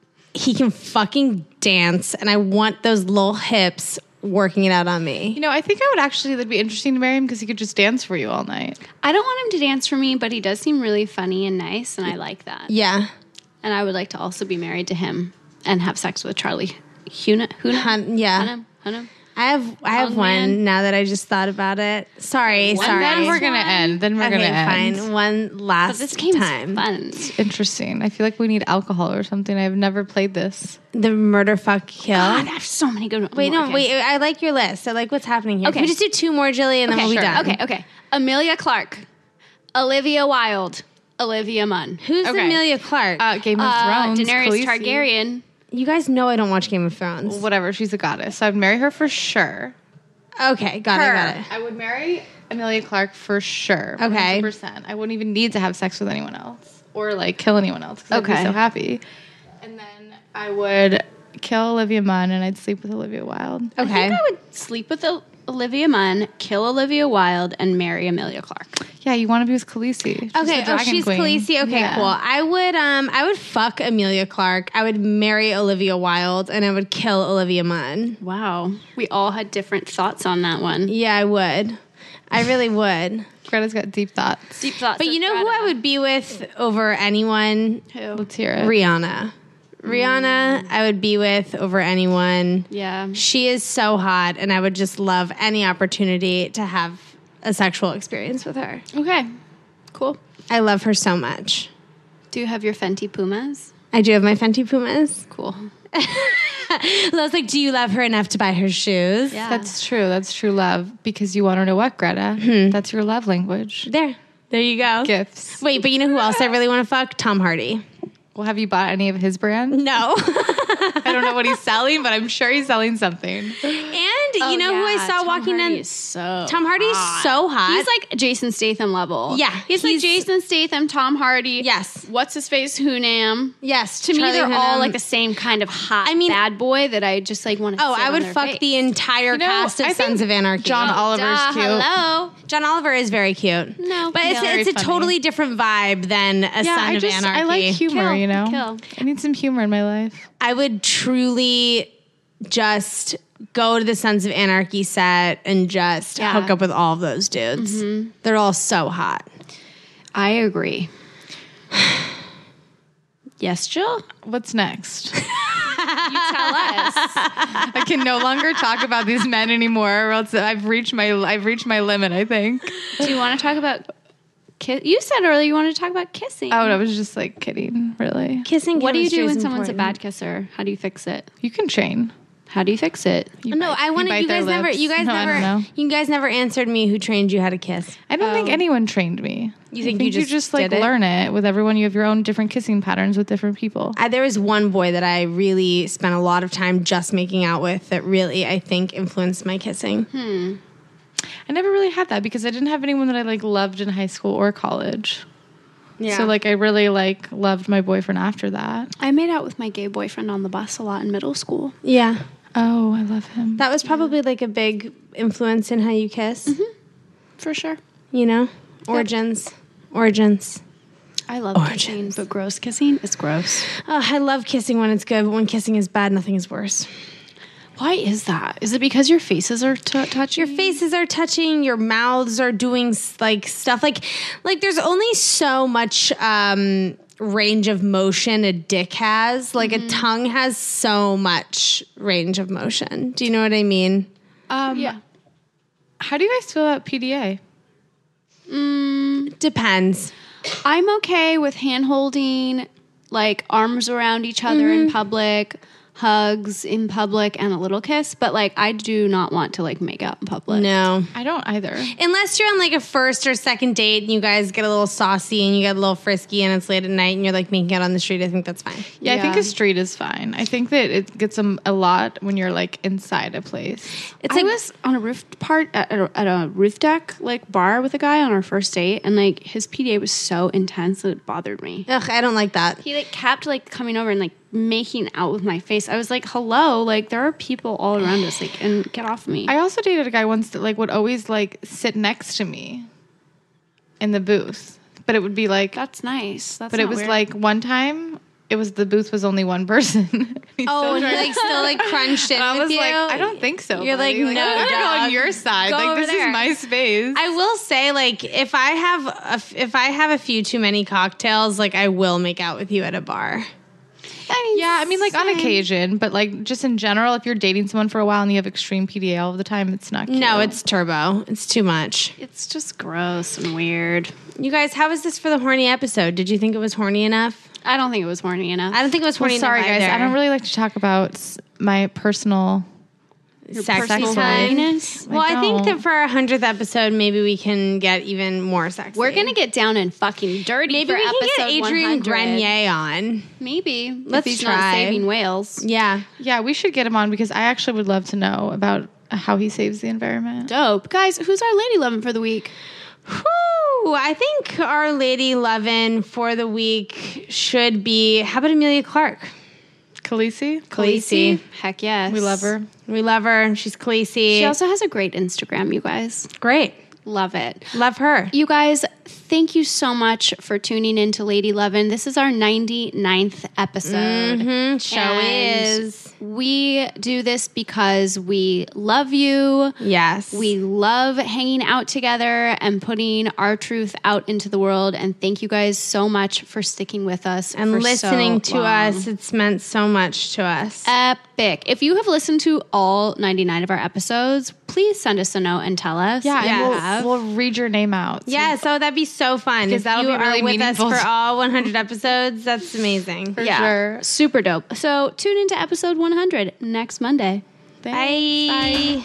he can fucking dance, and I want those little hips working it out on me. You know, I think I would actually, that'd be interesting to marry him because he could just dance for you all night. I don't want him to dance for me, but he does seem really funny and nice, and I like that. Yeah. And I would like to also be married to him and have sex with Charlie Hunnam. Hunnam? Hun- yeah. Hunnam? Hunnam? I have I have Tongue one man. now that I just thought about it. Sorry, One sorry. Then we're last going to one. end. Then we're okay, going to end. fine. One last But this game time. is fun. Interesting. I feel like we need alcohol or something. I've never played this. The murder, fuck, kill. God, I have so many good ones. Wait, no, Okay. wait. I like your list. I like what's happening here. Okay. Can we just do two more, Jilly, and then Okay, we'll be sure. done? Okay, okay. Amelia Clark, Olivia Wilde, Olivia Munn. Who's Okay. Amelia Clark? Uh, Game of Uh, Thrones. Daenerys Khaleesi. Targaryen. you guys know I don't watch Game of Thrones. Whatever. She's a goddess. So I'd marry her for sure. Okay, got Her. it, got it. I would marry Amelia Clark for sure. Okay. one hundred percent. I wouldn't even need to have sex with anyone else or like kill anyone else because I'd Okay. be so happy. And then I would kill Olivia Munn and I'd sleep with Olivia Wilde. I Okay. think I would sleep with O- Olivia Munn, kill Olivia Wilde, and marry Amelia Clark. Yeah, you want to be with Khaleesi. She's Okay, the oh, dragon she's queen. Khaleesi. Okay, Yeah. cool. I would, um, I would fuck Amelia Clark. I would marry Olivia Wilde, and I would kill Olivia Munn. Wow. We all had different thoughts on that one. Yeah, I would. I really would. Greta's got deep thoughts. Deep thoughts. But of you know who Greta. I would be with over anyone? Who? Let's hear it. Rihanna. Rihanna, I would be with over anyone. Yeah. She is so hot, and I would just love any opportunity to have a sexual experience with her. Okay. Cool. I love her so much. Do you have your Fenty Pumas? I do have my Fenty Pumas. Cool. I was like, do you love her enough to buy her shoes? Yeah. That's true. That's true love. Because you want to know what, Greta? Hmm. That's your love language. There. There you go. Gifts. Wait, but you know who else I really want to fuck? Tom Hardy. Well, have you bought any of his brand? No. I don't know what he's selling, but I'm sure he's selling something. And you know who I saw walking in? So Tom Hardy is hot. so hot. He's like Jason Statham level. Yeah, He's, like he's- Jason Statham, Tom Hardy. Yes. What's his face? Hunnam. Yes. To me, Charlie they're all Hunnam. like the same kind of hot I mean- bad boy that I just like want to. Oh, sit I on would their fuck face. the entire You know, cast of I think Sons of Anarchy. John Oliver's Duh, cute. hello. John Oliver is very cute. No, but it's kill. it's a Very funny. totally different vibe than a Yeah, Son I of just Anarchy. I like humor, Kill, you know. kill. I need some humor in my life. I would truly just go to the Sons of Anarchy set and just Yeah. hook up with all of those dudes. They're all so hot. I agree. Yes, Jill. What's next? You tell us. I can no longer talk about these men anymore, or else I've reached my I've reached my limit. I think. Do you want to talk about? Ki- you said earlier you wanted to talk about kissing. Oh, I was just like kidding. Really, Kissing. What do you do chemistry when is someone's a important. bad kisser? How do you fix it? you can train. How do you fix it? You No, bite- I want to. bite You their guys never. lips. You guys No, I don't never. know. You guys never answered me. Who trained you how to kiss? I don't think anyone trained me. You I think you just like did it? learn it with everyone. You have your own different kissing patterns with different people. I, there was one boy that I really spent a lot of time just making out with that really I think influenced my kissing. I never really had that because I didn't have anyone that I like loved in high school or college. Yeah. So like I really like loved my boyfriend after that. I made out with my gay boyfriend on the bus a lot in middle school. yeah. Oh, I love him. That was probably like a big influence in how you kiss. For sure. You know, origins, origins. I love kissing, but gross kissing is gross. Oh, I love kissing when it's good, but when kissing is bad, nothing is worse. Why is that? Is it because your faces are t- touching? Your faces are touching, your mouths are doing like stuff like like there's only so much um range of motion a dick has. Like mm-hmm. a tongue has so much range of motion. Do you know what I mean? Um, yeah. How do you guys feel about P D A? Mm, Depends. I'm okay with hand holding, like arms around each other mm-hmm. in public, hugs in public, and a little kiss. But like, I do not want to like make out in public. No, I don't either. Unless you're on like a first or second date and you guys get a little saucy and you get a little frisky and it's late at night and you're like making out on the street. I think that's fine. Yeah, Yeah. I think a street is fine. I think that it gets them a lot when you're like inside a place. It's I like, was on a roof part at a, at a roof deck like bar with a guy on our first date, and like his P D A was so intense that it bothered me. Ugh, I don't like that. He like kept like coming over and like making out with my face. I was like, hello, like there are people all around us, like, and get off me. I also dated a guy once that like would always like sit next to me in the booth, but it would be like that's nice. That's but it not was weird. like one time it was the booth was only one person. Oh, and he like still like crunched in and I with was you? like, I don't think so. You're buddy. like, no, I'm gonna go dog. on your side. Go like over this there. is my space. I will say, like, if I have a, f- if I have a few too many cocktails, like, I will make out with you at a bar. I mean, Yeah, I mean, like on same. occasion, but like just in general, if you're dating someone for a while and you have extreme P D A all the time, it's not cute. No, it's turbo. It's too much. It's just gross and weird. You guys, how was this for the horny episode? Did you think it was horny enough? I don't think it was horny enough. I don't think it was Well, horny sorry, enough guys. either. I don't really like to talk about s- my personal. sexy personal time. holiness. Well, I, think don't. that for our hundredth episode, maybe we can get even more sexy. We're gonna get down and fucking dirty. maybe for we can get episode Adrian one hundred. Grenier on. Maybe Let's if he's try. not saving whales. Yeah. Yeah, we should get him on because I actually would love to know about how he saves the environment. Dope, guys. Who's our lady loving for the week? Whew, I think our Lady Lovin' for the week should be, how about Amelia Clark? Khaleesi? Khaleesi. Heck yes, We love her. We love her. She's Khaleesi. She also has a great Instagram. You guys Great. love it. Love her. You guys, thank you so much for tuning in to Lady Lovin'. This is our ninety-ninth episode. Mm, show And is. We do this because we love you. Yes. We love hanging out together and putting our truth out into the world. And thank you guys so much for sticking with us and for listening so to long. us. It's meant so much to us. Epic. If you have listened to all ninety-nine of our episodes, please send us a note and tell us. Yeah, Yes. and we'll, we'll read your name out. So- Yeah, so that'd be so fun. Because If that'll you be really are with us meaningful. for all one hundred episodes, that's amazing. For Yeah. sure. Super dope. So tune into episode one hundred next Monday. Bye.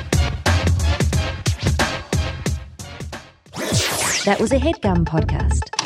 That was a HeadGum podcast.